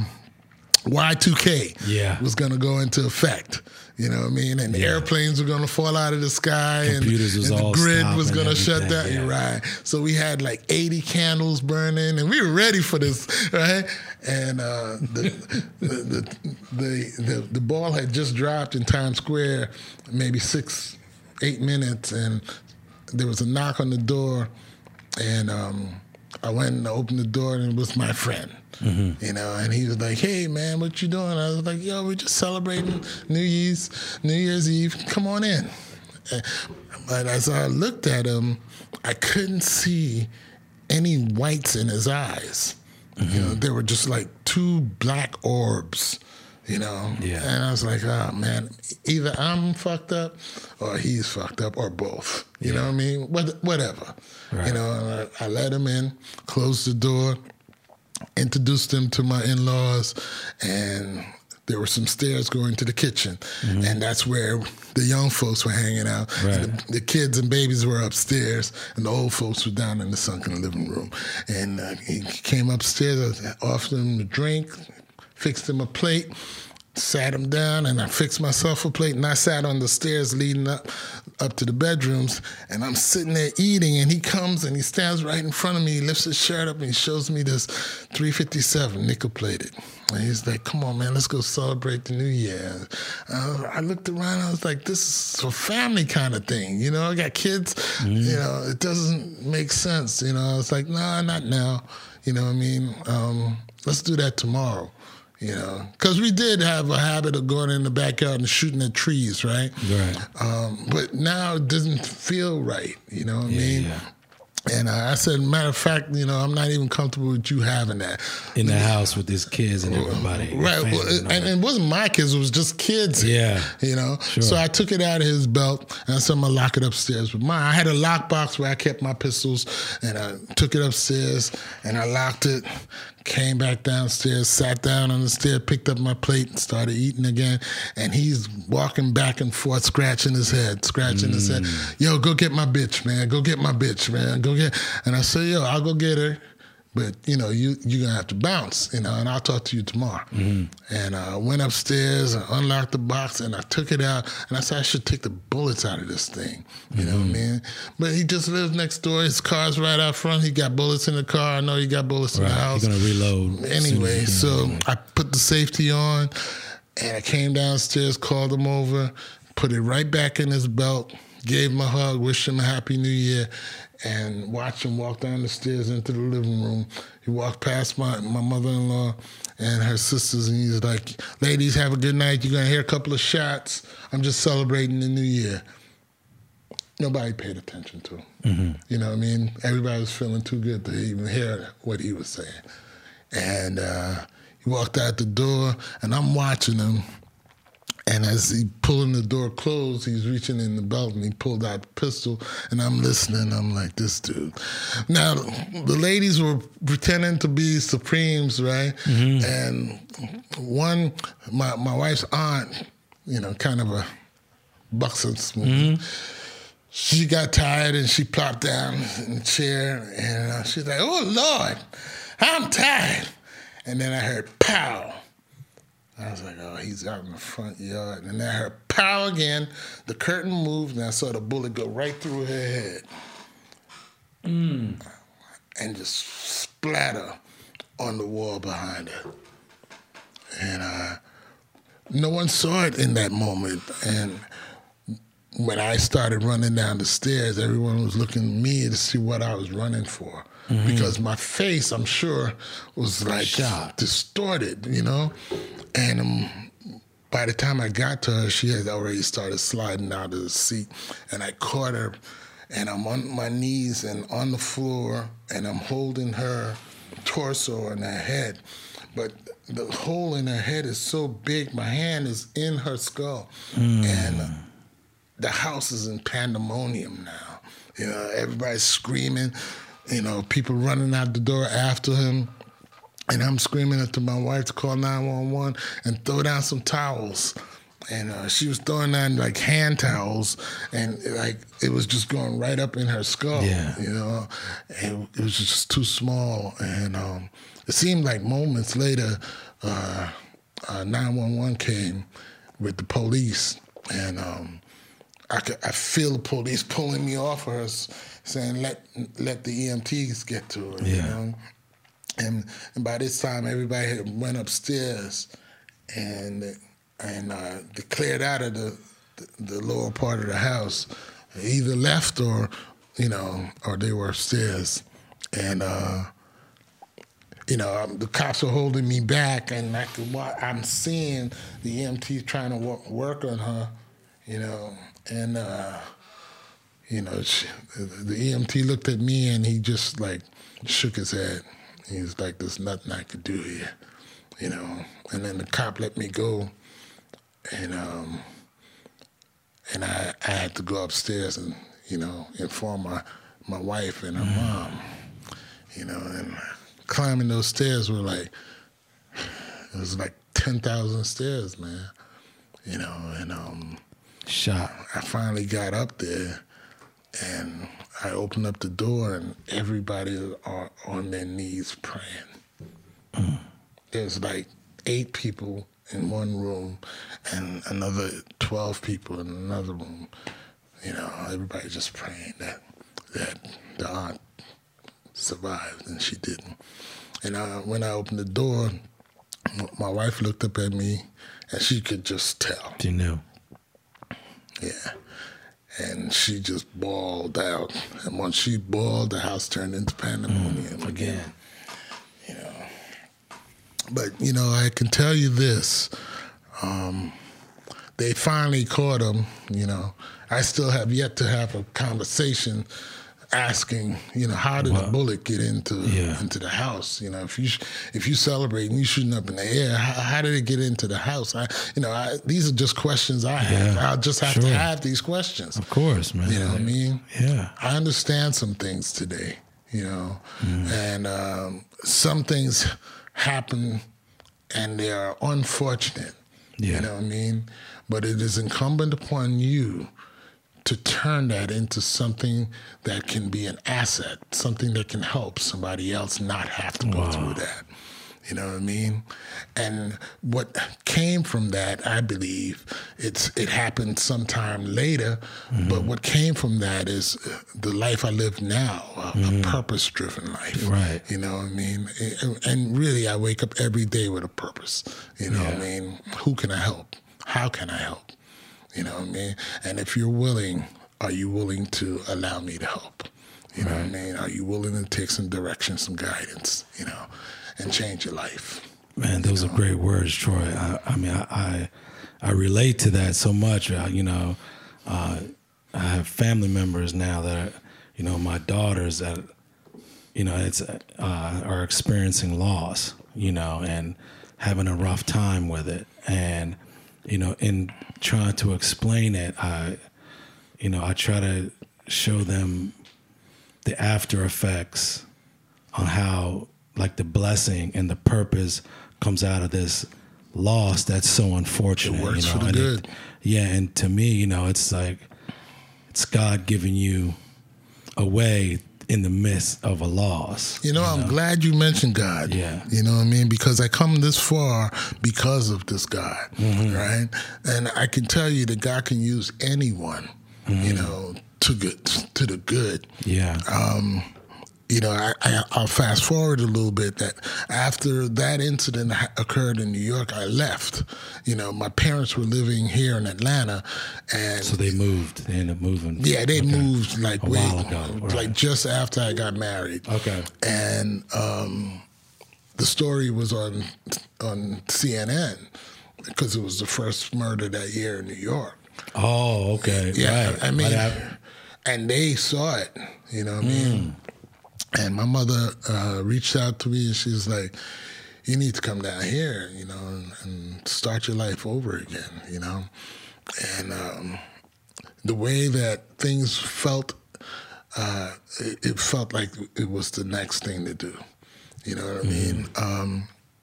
Y2K was going to go into effect. You know what I mean? And airplanes were going to fall out of the sky, computers and the grid was going to shut down. Yeah. Right. So we had like 80 candles burning, and we were ready for this, right? And the ball had just dropped in Times Square, maybe 6-8 minutes, and there was a knock on the door, and I went and opened the door, and it was my friend, and he was like, hey, man, what you doing? I was like, yo, we're just celebrating New Year's Eve. Come on in. But as I looked at him, I couldn't see any whites in his eyes. You know, they were just like two black orbs, you know. Yeah. And I was like, oh, man, either I'm fucked up or he's fucked up or both. You know what I mean? Whatever. Right. You know, and I let him in, closed the door, introduced him to my in-laws, and there were some stairs going to the kitchen. And that's where the young folks were hanging out. Right. And the kids and babies were upstairs, and the old folks were down in the sunken living room. And he came upstairs, I offered him a drink, fixed him a plate, sat him down, and I fixed myself a plate, and I sat on the stairs leading up to the bedrooms, and I'm sitting there eating, and he comes and he stands right in front of me, he lifts his shirt up, and he shows me this 357 nickel-plated. And he's like, come on, man, let's go celebrate the new year. I looked around, I was like, this is a family kind of thing, you know? I got kids, you know, it doesn't make sense, you know? I was like, nah, not now, you know what I mean? Let's do that tomorrow. You know, because we did have a habit of going in the backyard and shooting at trees, right? Right. But now it doesn't feel right, you know what I mean? Yeah. And I said, matter of fact, you know, I'm not even comfortable with you having that. In the house with his kids and everybody. Right. Well, and it wasn't my kids, it was just kids. Yeah. You know? Sure. So I took it out of his belt and I said, I'm going to lock it upstairs with mine. I had a lockbox where I kept my pistols, and I took it upstairs and I locked it, came back downstairs, sat down on the stairs, picked up my plate and started eating again. And he's walking back and forth, scratching his head. Yo, go get my bitch, man. Go get my bitch, man. Go get. And I said, yo, I'll go get her. But, you know, you're going to have to bounce, you know, and I'll talk to you tomorrow. And I went upstairs and unlocked the box, and I took it out, and I said, I should take the bullets out of this thing, you know what I mean? But he just lives next door. His car's right out front. He got bullets in the car. I know he got bullets in the house. He's going to reload. Anyway, so I put the safety on, and I came downstairs, called him over, put it right back in his belt, gave him a hug, wished him a Happy New Year, and watched him walk down the stairs into the living room. He walked past my mother-in-law and her sisters, and he's like, ladies, have a good night. You're going to hear a couple of shots. I'm just celebrating the new year. Nobody paid attention to him. You know what I mean? Everybody was feeling too good to even hear what he was saying. And he walked out the door, and I'm watching him. And as he pulling the door closed, he's reaching in the belt and he pulled out the pistol, and I'm listening. I'm like, this dude. Now, the ladies were pretending to be Supremes, right? And one, my wife's aunt, you know, kind of a buxom smooth. She got tired and she plopped down in the chair, and she's like, oh, Lord, I'm tired. And then I heard pow. I was like, oh, he's out in the front yard. And then I heard pow again. The curtain moved, and I saw the bullet go right through her head. And just splatter on the wall behind her. And no one saw it in that moment. And when I started running down the stairs, everyone was looking at me to see what I was running for. Because my face, I'm sure, was like distorted, you know? And by the time I got to her, she had already started sliding out of the seat. And I caught her, and I'm on my knees and on the floor, and I'm holding her torso and her head. But the hole in her head is so big, my hand is in her skull. And the house is in pandemonium now. You know, everybody's screaming. You know, people running out the door after him. And I'm screaming to my wife to call 911 and throw down some towels. And she was throwing down like hand towels, and like it was just going right up in her skull. You know, and it was just too small. And it seemed like moments later, 911 came with the police, and I feel the police pulling me off of her, saying let the EMTs get to her. You know? And by this time, everybody had went upstairs and declared out of the lower part of the house, either left or they were upstairs. And the cops were holding me back, and I'm seeing the EMT trying to work on her, you know, and you know, the EMT looked at me and he just like shook his head. He was like, "There's nothing I could do here," you know. And then the cop let me go, and I had to go upstairs and, you know, inform my wife and her mom, you know. And climbing those stairs were like, it was like 10,000 stairs, man, you know. And Shot. I finally got up there, and I opened up the door, and everybody are on their knees praying. There's like 8 people in one room and another 12 people in another room. You know, everybody just praying that the aunt survived, and she didn't. And when I opened the door, my wife looked up at me, and she could just tell. She knew. Yeah. And she just bawled out. And once she bawled, the house turned into pandemonium again. You know. But, you know, I can tell you this. They finally caught him, you know. I still have yet to have a conversation asking, you know, how did a bullet get into the house? You know, if you celebrate and you shooting up in the air, how did it get into the house? These are just questions I have. I'll just have to have these questions. Of course, man. You know what I mean? Yeah. I understand some things today, you know, and some things happen and they are unfortunate. Yeah. You know what I mean? But it is incumbent upon you to turn that into something that can be an asset, something that can help somebody else not have to go through that. You know what I mean? And what came from that, I believe, it happened sometime later, but what came from that is the life I live now, a purpose-driven life. Right. You know what I mean? And really, I wake up every day with a purpose. You know what I mean? Who can I help? How can I help? You know what I mean? And if you're willing, are you willing to allow me to help? You know what I mean? Are you willing to take some direction, some guidance, you know, and change your life? Man, those are great words, Troy. I mean, I relate to that so much. You know, I have family members now that are, you know, my daughters that, you know, are experiencing loss, you know, and having a rough time with it. And, you know, in trying to explain it, I try to show them the after effects on how, like, the blessing and the purpose comes out of this loss that's so unfortunate. It works, you know? for the good. And to me, you know, it's like it's God giving you a way in the midst of a loss. You know, I'm glad you mentioned God. Yeah. You know what I mean? Because I come this far because of this God, right? And I can tell you that God can use anyone, you know, to the good. Yeah. You know, I'll fast forward a little bit that after that incident occurred in New York, I left. You know, my parents were living here in Atlanta, and So they moved. They ended up moving. yeah, they moved like A while ago, right. like just after I got married. Okay. And the story was on CNN because it was the first murder that year in New York. Oh, okay. Yeah, Right. I mean, Right. and they saw it. You know what I mean? And my mother reached out to me, and she was like, "You need to come down here, you know, and start your life over again, you know." And the way that things felt, it felt like it was the next thing to do. You know what I mean?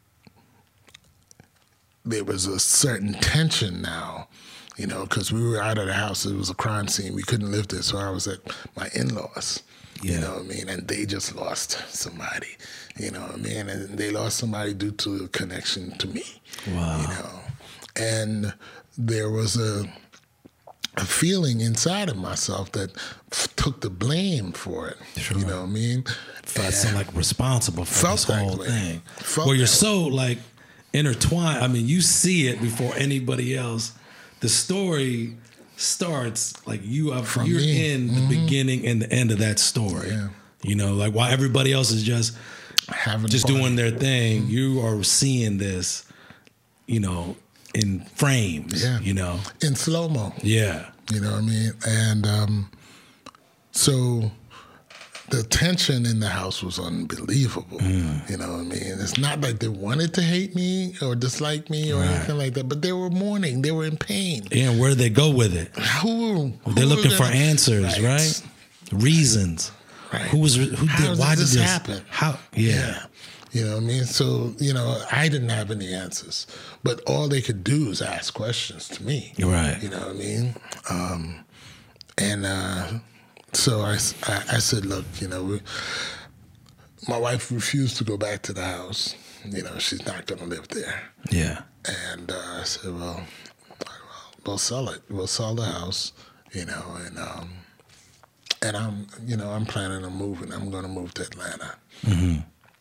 There was a certain tension now, you know, because we were out of the house. It was a crime scene. We couldn't live there, so I was at my in-laws. You know what I mean? And they just lost somebody, you know what I mean? And they lost somebody due to a connection to me, Wow. you know? And there was a feeling inside of myself that took the blame for it, Sure. you know what I mean? Felt so like responsible for Felt this that whole way. thing. Felt Well, you're that so like intertwined. I mean, you see it before anybody else. The story starts like you're me. in the beginning and the end of that story. Yeah. You know, like while everybody else is just Having doing their thing, you are seeing this, you know, in frames. Yeah. You know. in slow-mo. Yeah. You know what I mean? And So the tension in the house was unbelievable. You know what I mean? It's not like they wanted to hate me or dislike me or anything like that, but they were mourning. They were in pain. Yeah, and where did they go with it? Who They're looking for gonna- answers, right? Reasons. Right. Who How did? Why did did this this happen? How? Yeah. You know what I mean? So, I didn't have any answers, but all they could do is ask questions to me. Right. You know what I mean? So I said, look, my wife refused to go back to the house. She's not going to live there. Yeah. And I said, well, we'll sell it. We'll sell the house, and I'm planning on moving. I'm going to move to Atlanta. Mm-hmm.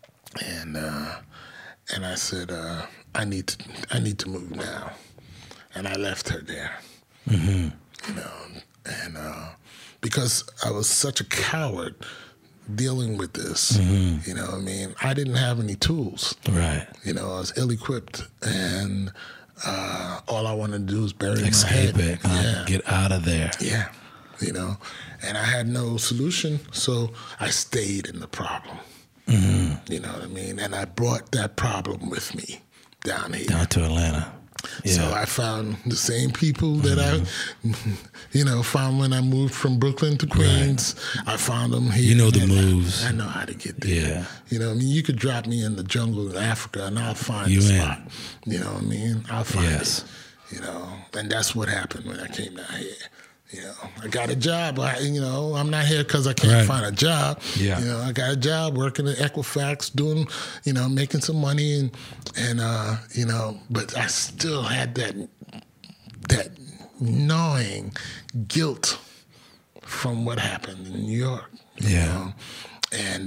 And I said, I need to move now. And I left her there. Mm-hmm. And because I was such a coward dealing with this, Mm-hmm. I didn't have any tools. Right. I was ill-equipped, and all I wanted to do was bury Escape my head. it. Get out of there. Yeah, and I had no solution, so I stayed in the problem. Mm-hmm. You know what I mean? And I brought that problem with me down here. Down to Atlanta. Yeah. So I found the same people that I, found when I moved from Brooklyn to Queens. Right. I found them here. You know the moves. I know how to get there. Yeah. You could drop me in the jungle in Africa and I'll find You the in. spot. You know what I mean? I'll find Yes. it. And that's what happened when I came down here. I got a job. I'm not here because I can't find a job. Yeah. I got a job working at Equifax, doing, making some money, and but I still had that gnawing guilt from what happened in New York. Yeah. And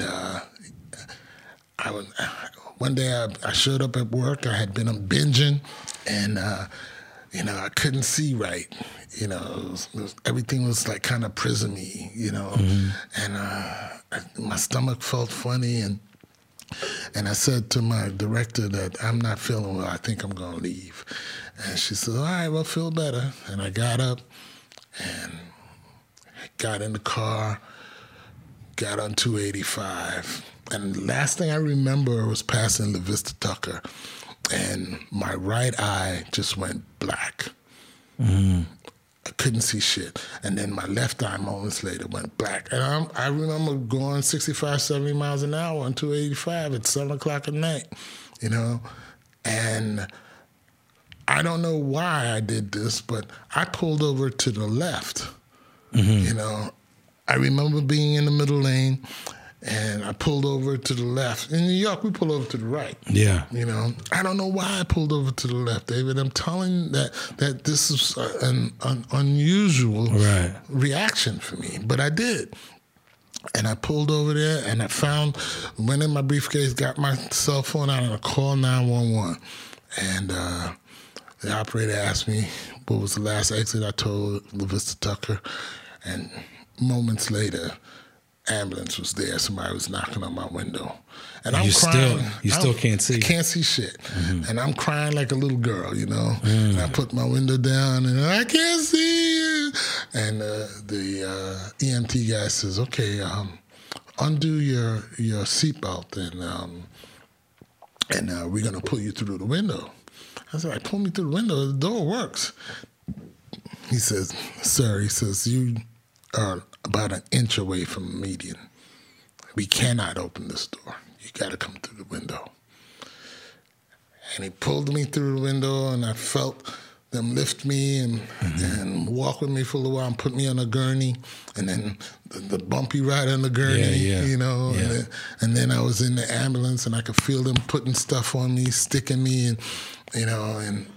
one day I showed up at work. I had been binging, and I couldn't see right. Everything was like kind of prison-y, Mm-hmm. and my stomach felt funny, and I said to my director that I'm not feeling well. I think I'm going to leave. And she said, all right, well, feel better. And I got up and got in the car, got on 285. And the last thing I remember was passing La Vista Tucker, and my right eye just went black. Mm-hmm. I couldn't see shit. And then my left eye moments later went black. And I remember going 65, 70 miles an hour on 285 at 7 o'clock at night, And I don't know why I did this, but I pulled over to the left. Mm-hmm. I remember being in the middle lane, and I pulled over to the left. In New York, we pull over to the right. Yeah. I don't know why I pulled over to the left, David. I'm telling that this is an unusual reaction for me, but I did. And I pulled over there, and went in my briefcase, got my cell phone out, and I called 911. And the operator asked me what was the last exit. I told La Vista Tucker, and moments later, ambulance was there. Somebody was knocking on my window, and I'm crying. You still can't see. I can't see shit, and I'm crying like a little girl, And I put my window down, and I can't see. And the EMT guy says, "Okay, undo your seatbelt, and we're gonna pull you through the window." I said, "Pull me through the window. The door works." He says, "Sir," he says, "you are about an inch away from the median. We cannot open this door. You got to come through the window." And he pulled me through the window, and I felt them lift me and walk with me for a little while and put me on a gurney, and then the bumpy ride on the gurney, And then I was in the ambulance, and I could feel them putting stuff on me, sticking me, and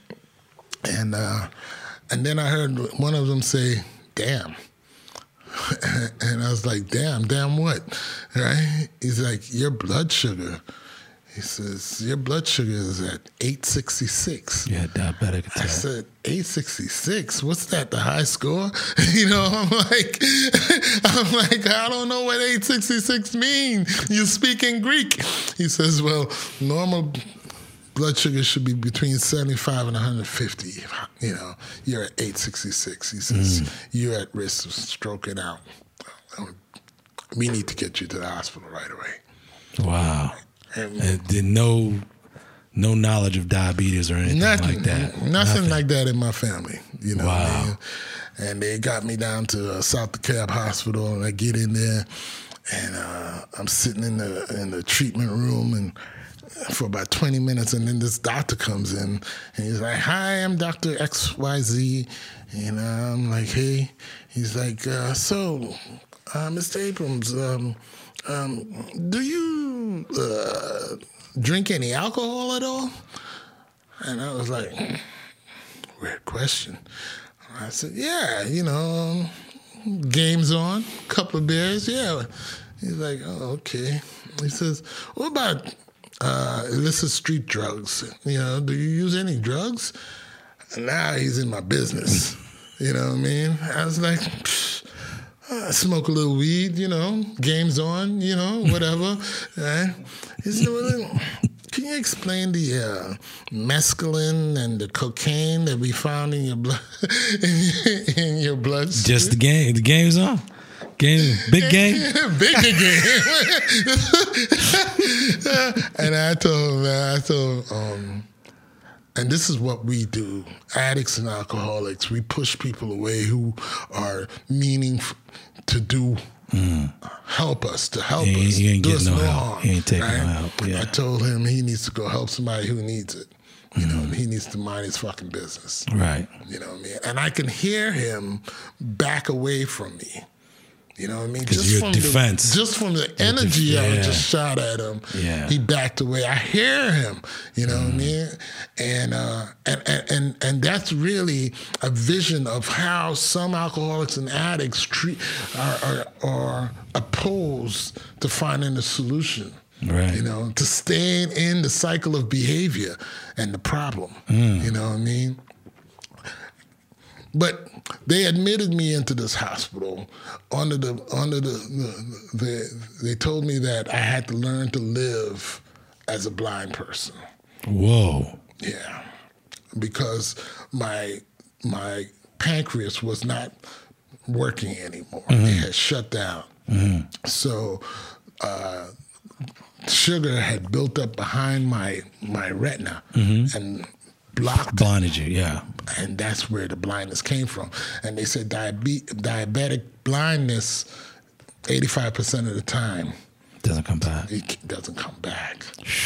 then I heard one of them say, "Damn." And I was like, damn what? Right? He's like, "Your blood sugar." He says, "Your blood sugar is at 866. Yeah, diabetic attack. I said, 866? What's that, the high score? I'm like, I don't know what 866 means. You speak in Greek. He says, "Well, normal blood sugar should be between 75 and 150. You're at 866. He says, "You're at risk of stroking out." we need to get you to the hospital right away. Wow. And did no knowledge of diabetes or anything like that. Nothing like that in my family. You know what I Wow. mean? And they got me down to South DeKalb Hospital, and I get in there, and I'm sitting in the treatment room and for about 20 minutes, and then this doctor comes in, and he's like, "Hi, I'm Dr. XYZ," and I'm like, "Hey," he's like, "So, Mr. Abrams, do you drink any alcohol at all?" And I was like, weird question. I said, "Yeah, game's on, couple of beers, yeah." He's like, "Oh, okay." He says, "What about illicit street drugs? Do you use any drugs?" And now he's in my business. You know what I mean? I was like, I smoke a little weed, game's on, whatever. Right? He said, "Well, can you explain the mescaline and the cocaine that we found in your blood, in your bloodstream?" Just the game. The game's on. Game, big game. Big game. And I told him, and this is what we do, addicts and alcoholics. We push people away who are meaning to do, help us. He ain't do getting us no no help. harm. He ain't taking right? no help. Yeah. I told him he needs to go help somebody who needs it. And he needs to mind his fucking business. Right. You know what I mean? And I can hear him back away from me. You know what I mean? 'Cause your defense. Just from the energy I yeah. just shot at him, Yeah. he backed away. I hear him. You know what I mean? And that's really a vision of how some alcoholics and addicts are opposed to finding a solution. Right. To staying in the cycle of behavior and the problem. You know what I mean? But they admitted me into this hospital they told me that I had to learn to live as a blind person. Whoa. Yeah. Because my pancreas was not working anymore. It had shut down. So sugar had built up behind my retina and Blinded you, yeah. and that's where the blindness came from. And they said diabetic blindness, 85% of the time, Doesn't come back. it doesn't come back.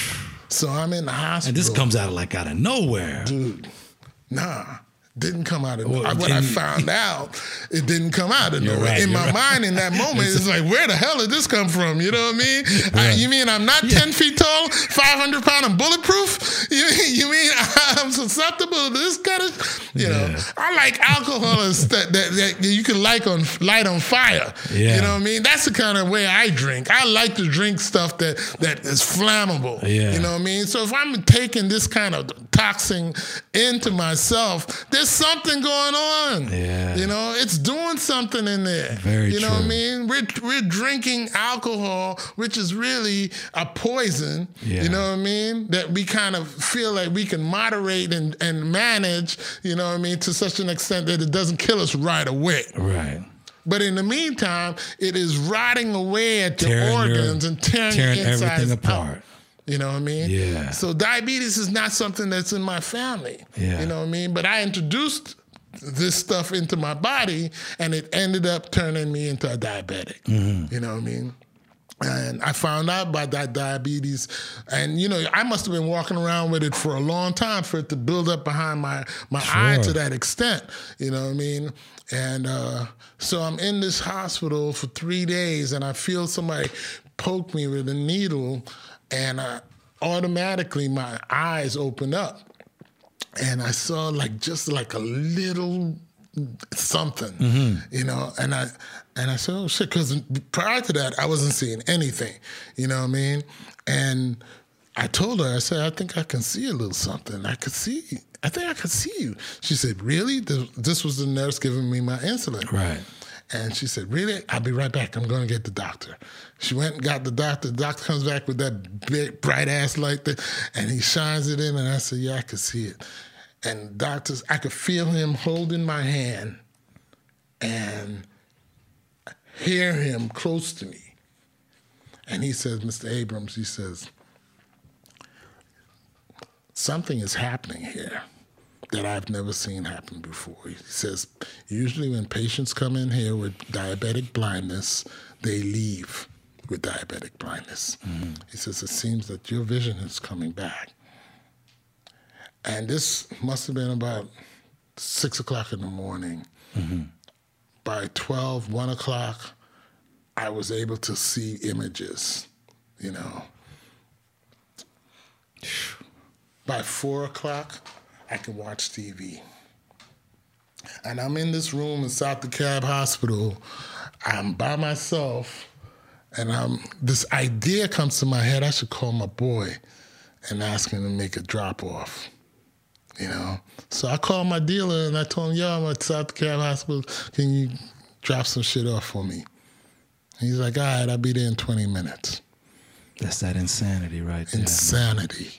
So I'm in the hospital. And this comes out of nowhere. Dude, nah. Didn't come out of Well, nowhere. When I found out, it didn't come out of nowhere. right, in you're my right. mind, in that moment, it's like, where the hell did this come from? You know what I mean? Right. You mean I'm not 10 feet tall, 500 pounds, and bulletproof? You mean I'm susceptible to this kind of, Yeah. I like alcoholics that you can light on fire. Yeah. You know what I mean? That's the kind of way I drink. I like to drink stuff that is flammable. Yeah. You know what I mean? So if I'm taking this kind of toxin into myself, there's something going on. Yeah. It's doing something in there. Very You know what I true. mean? We're drinking alcohol, which is really a poison. Yeah. You know what I mean? That we kind of feel like we can moderate and manage, you know what I mean, to such an extent that it doesn't kill us right away. Right. But in the meantime, it is rotting away at your Tearing organs and tearing your insides everything out. apart. You know what I mean? Yeah. So diabetes is not something that's in my family. Yeah. You know what I mean? But I introduced this stuff into my body, and it ended up turning me into a diabetic. You know what I mean? And I found out about that diabetes, and I must have been walking around with it for a long time for it to build up behind my eye to that extent. You know what I mean? And so I'm in this hospital for 3 days, and I feel somebody poke me with a needle, and automatically my eyes open up, and I saw just like a little something, and I said, oh shit, because prior to that I wasn't seeing anything, you know what I mean? And I told her, I said, I think I can see a little something. I think I could see you. She said, really? This was the nurse giving me my insulin. Right. And she said, really? I'll be right back. I'm going to get the doctor. She went and got the doctor. The doctor comes back with that big, bright-ass light, and he shines it in, and I said, yeah, I could see it. And I could feel him holding my hand, and hear him close to me. And he says, Mr. Abrams, he says, something is happening here that I've never seen happen before. He says, usually when patients come in here with diabetic blindness, they leave with diabetic blindness. Mm-hmm. He says, it seems that your vision is coming back. And this must have been about 6 o'clock in the morning. Mm-hmm. By 12, 1 o'clock, I was able to see images, you know. By 4 o'clock, I could watch TV. And I'm in this room in South DeKalb Hospital. I'm by myself, and this idea comes to my head. I should call my boy and ask him to make a drop-off, you know. So I called my dealer, and I told him, yo, I'm at South DeKalb Hospital. Can you drop some shit off for me? And he's like, all right, I'll be there in 20 minutes. That's that insanity right there. Insanity.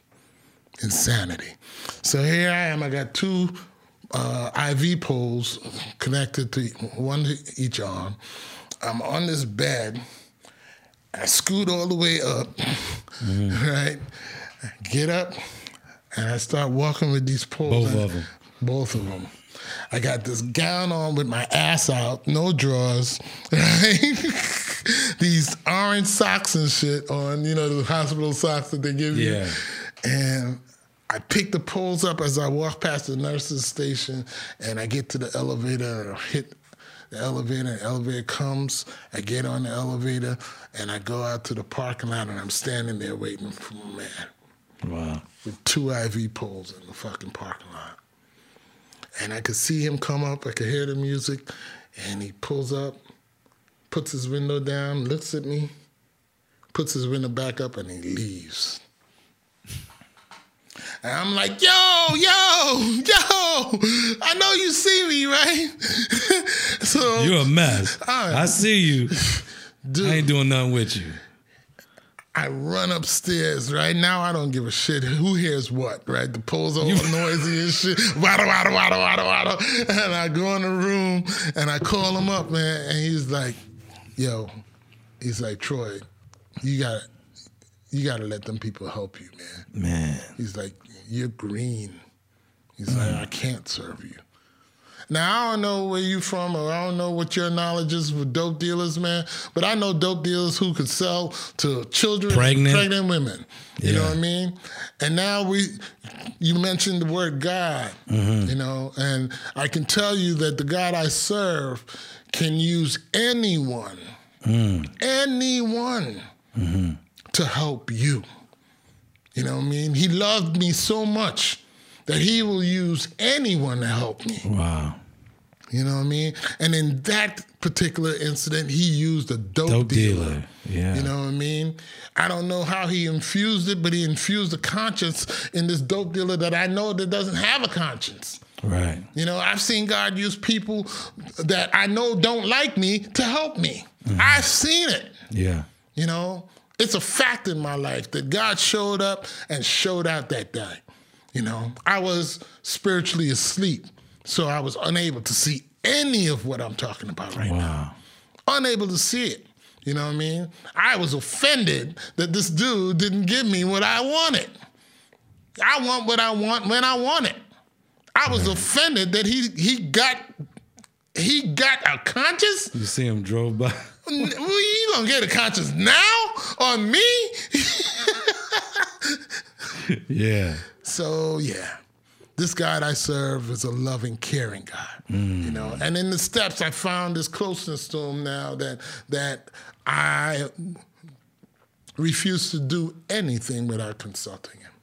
So here I am. I got 2 IV poles connected to one to each arm. I'm on this bed. I scoot all the way up, right? I get up, and I start walking with these poles. Both of them. I got this gown on with my ass out, no drawers, right? These orange socks and shit on, you know, the hospital socks that they give you. Yeah. And I pick the poles up as I walk past the nurse's station, and I get to the elevator, and I hit the elevator comes, I get on the elevator, and I go out to the parking lot, and I'm standing there waiting for my man. Wow. With 2 IV poles in the fucking parking lot. And I could see him come up, I could hear the music, and he pulls up, puts his window down, looks at me, puts his window back up, and he leaves. And I'm like, yo, I know you see me, right? So you're a mess. I see you. Dude, I ain't doing nothing with you. I run upstairs. Right now, I don't give a shit who hears what, right? The poles are all noisy and shit. Wada, wada, wada, wada, wada. And I go in the room, and I call him up, man, and he's like, yo, he's like, Troy, you gotta let them people help you, man. Man. He's like, you're green. He's like, I can't serve you. Now, I don't know where you from, or I don't know what your knowledge is with dope dealers, man, but I know dope dealers who could sell to children, pregnant women. You know what I mean? And now you mentioned the word God, you know, and I can tell you that the God I serve can use anyone, to help you. You know what I mean? He loved me so much that he will use anyone to help me. Wow. You know what I mean? And in that particular incident, he used a dope dealer. Yeah. You know what I mean? I don't know how he infused it, but he infused a conscience in this dope dealer that I know that doesn't have a conscience. Right. You know, I've seen God use people that I know don't like me to help me. I've seen it. Yeah. You know, it's a fact in my life that God showed up and showed out that day. You know, I was spiritually asleep, so I was unable to see any of what I'm talking about right now. Unable to see it. You know what I mean? I was offended that this dude didn't give me what I wanted. I want what I want when I want it. I was offended that he got a conscience. You see him drove by. You gonna get a conscience now on me? Yeah. So yeah, this God I serve is a loving, caring God. You know, and in the steps I found this closeness to him now that I refuse to do anything without consulting him.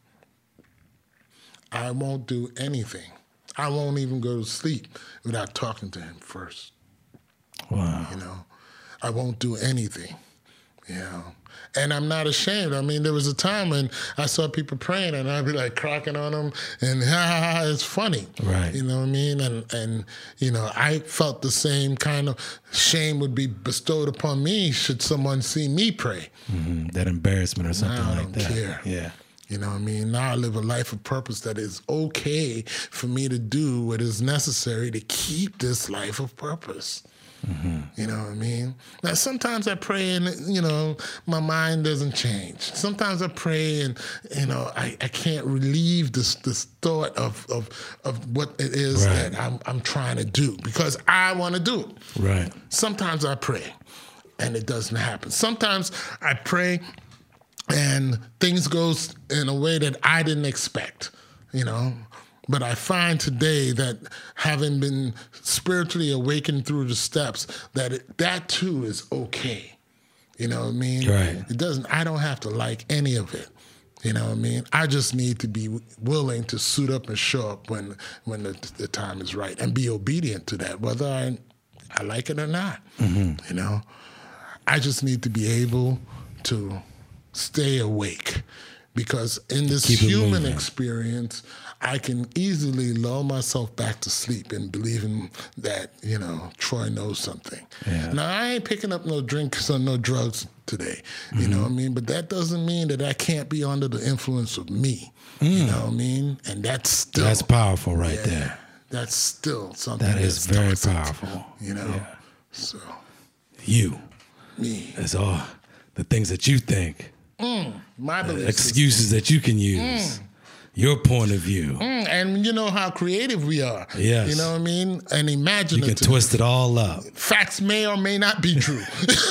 I won't do anything. I won't even go to sleep without talking to him first. Wow. You know, I won't do anything, you know. And I'm not ashamed. I mean, there was a time when I saw people praying and I'd be like cracking on them and it's funny. Right. You know what I mean? And you know, I felt the same kind of shame would be bestowed upon me should someone see me pray. Mm-hmm. That embarrassment or something like that. I don't care. Yeah. You know what I mean? Now I live a life of purpose that is okay for me to do what is necessary to keep this life of purpose. You know what I mean? Now, sometimes I pray and, my mind doesn't change. Sometimes I pray and, I can't relieve this thought of what it is Right. that I'm trying to do because I want to do it. Right. Sometimes I pray and it doesn't happen. Sometimes I pray and things goes in a way that I didn't expect, But I find today that having been spiritually awakened through the steps, that too is okay. You know what I mean? Right. I don't have to like any of it. You know what I mean? I just need to be willing to suit up and show up when the time is right and be obedient to that, whether I like it or not. I just need to be able to stay awake because in this Keep it human moving. experience, I can easily lull myself back to sleep and believing that, Troy knows something. Yeah. Now, I ain't picking up no drinks or no drugs today, you know what I mean? But that doesn't mean that I can't be under the influence of me, you know what I mean? And that's powerful right there. That's still something That is that's very toxic, powerful. Yeah. So, You. me. That's all the things that you think. My belief Excuses that you can use. Your point of view. and you know how creative we are. Yes. You know what I mean? And You imaginative. can twist it all up. Facts may or may not be true.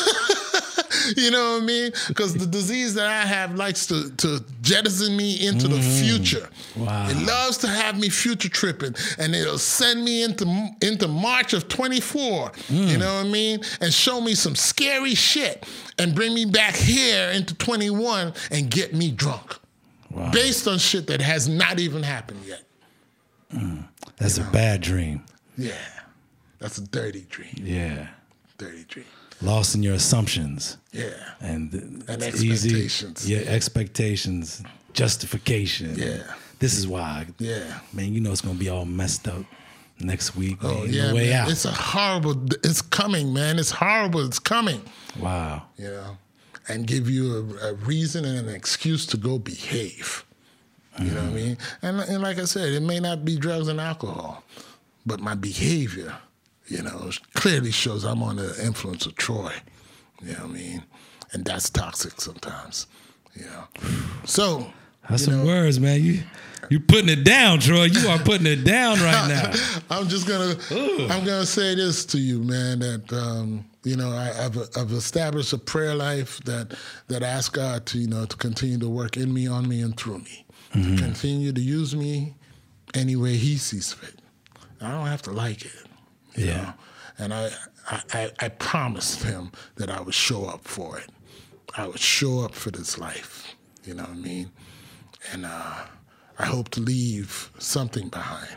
You know what I mean? Because the disease that I have likes to jettison me into the future. Wow. It loves to have me future tripping, and it'll send me into March of 24. You know what I mean? And show me some scary shit, and bring me back here into 21 and get me drunk, based on shit that has not even happened yet. That's a bad dream. Yeah, that's a dirty dream. Yeah. Dirty dream. Lost in your assumptions. Yeah. And it's expectations. Easy. Yeah, expectations, justification. Yeah. This is why. Yeah. Man, it's going to be all messed up next week. Oh, man, yeah, the way man. out. It's coming, man. It's horrible. It's coming. Wow. And give you a reason and an excuse to go behave. You know what I mean? And like I said, it may not be drugs and alcohol, but my behavior, clearly shows I'm under the influence of Troy. You know what I mean? And that's toxic sometimes. So That's some words, man. You putting it down, Troy. You are putting it down right now. I'm gonna say this to you, man. That I've established a prayer life that asks God to to continue to work in me, on me, and through me, to continue to use me any way He sees fit. I don't have to like it, you know. And I promised Him that I would show up for it. I would show up for this life. You know what I mean? And I hope to leave something behind,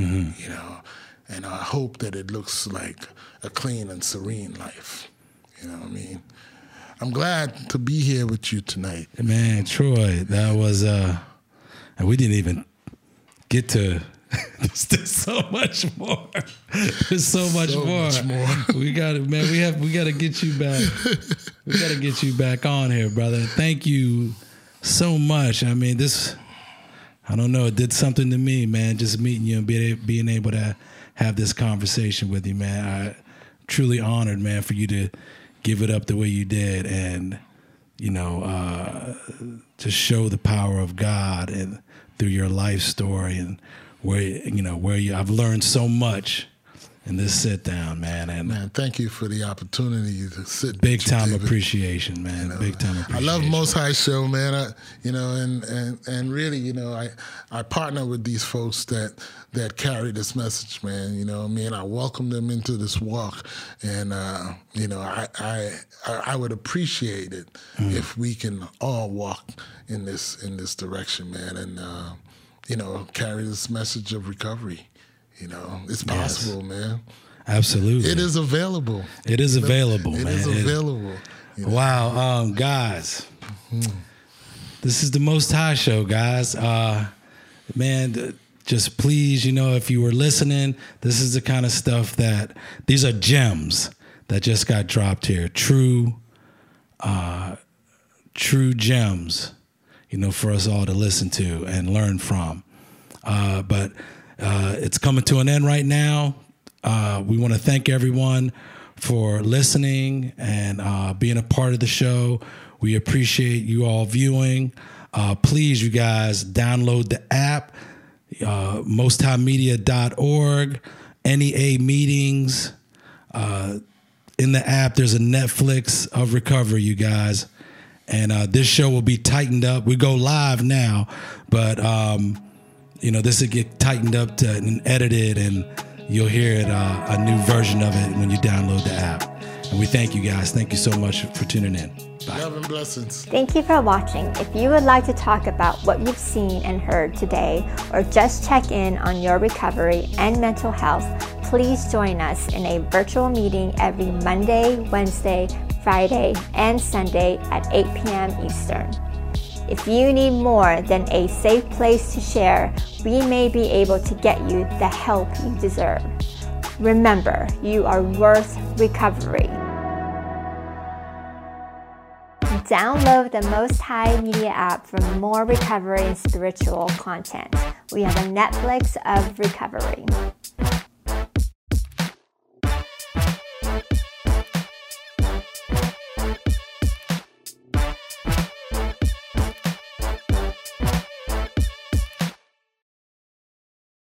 and I hope that it looks like a clean and serene life. You know what I mean? I'm glad to be here with you tonight. Man, Troy, that was, and we didn't even get to, there's so much more. There's so much more. We got to, man, we got to get you back. We got to get you back on here, brother. Thank you so much. I mean, I don't know, it did something to me, man, just meeting you and being able to have this conversation with you, man. I truly honored, man, for you to give it up the way you did and, to show the power of God and through your life story and I've learned so much in this sit down, man. And man, thank you for the opportunity to sit. Big time appreciation, man. Big time appreciation. I love Most High Show, man. And really, I partner with these folks that carry this message, man. You know what I mean? I welcome them into this walk, and I would appreciate it if we can all walk in this direction, man, and carry this message of recovery. It's possible, man. Absolutely. It is available. It is available, man. It is available. Wow. Guys, this is the Most High Show, guys. Man, just please, if you were listening, this is the kind of stuff these are gems that just got dropped here. True gems, for us all to listen to and learn from. But it's coming to an end right now. We want to thank everyone for listening and being a part of the show. We appreciate you all viewing. Please, you guys, download the app, mosthighmedia.org, NEA meetings. In the app, there's a Netflix of recovery, you guys. And this show will be tightened up. We go live now, but, this will get tightened up and edited, and you'll hear it, a new version of it when you download the app. And we thank you guys. Thank you so much for tuning in. Bye. Love and blessings. Thank you for watching. If you would like to talk about what you've seen and heard today, or just check in on your recovery and mental health, please join us in a virtual meeting every Monday, Wednesday, Friday, and Sunday at 8 p.m. Eastern. If you need more than a safe place to share, we may be able to get you the help you deserve. Remember, you are worth recovery. Download the Most High Media app for more recovery and spiritual content. We have a Netflix of recovery.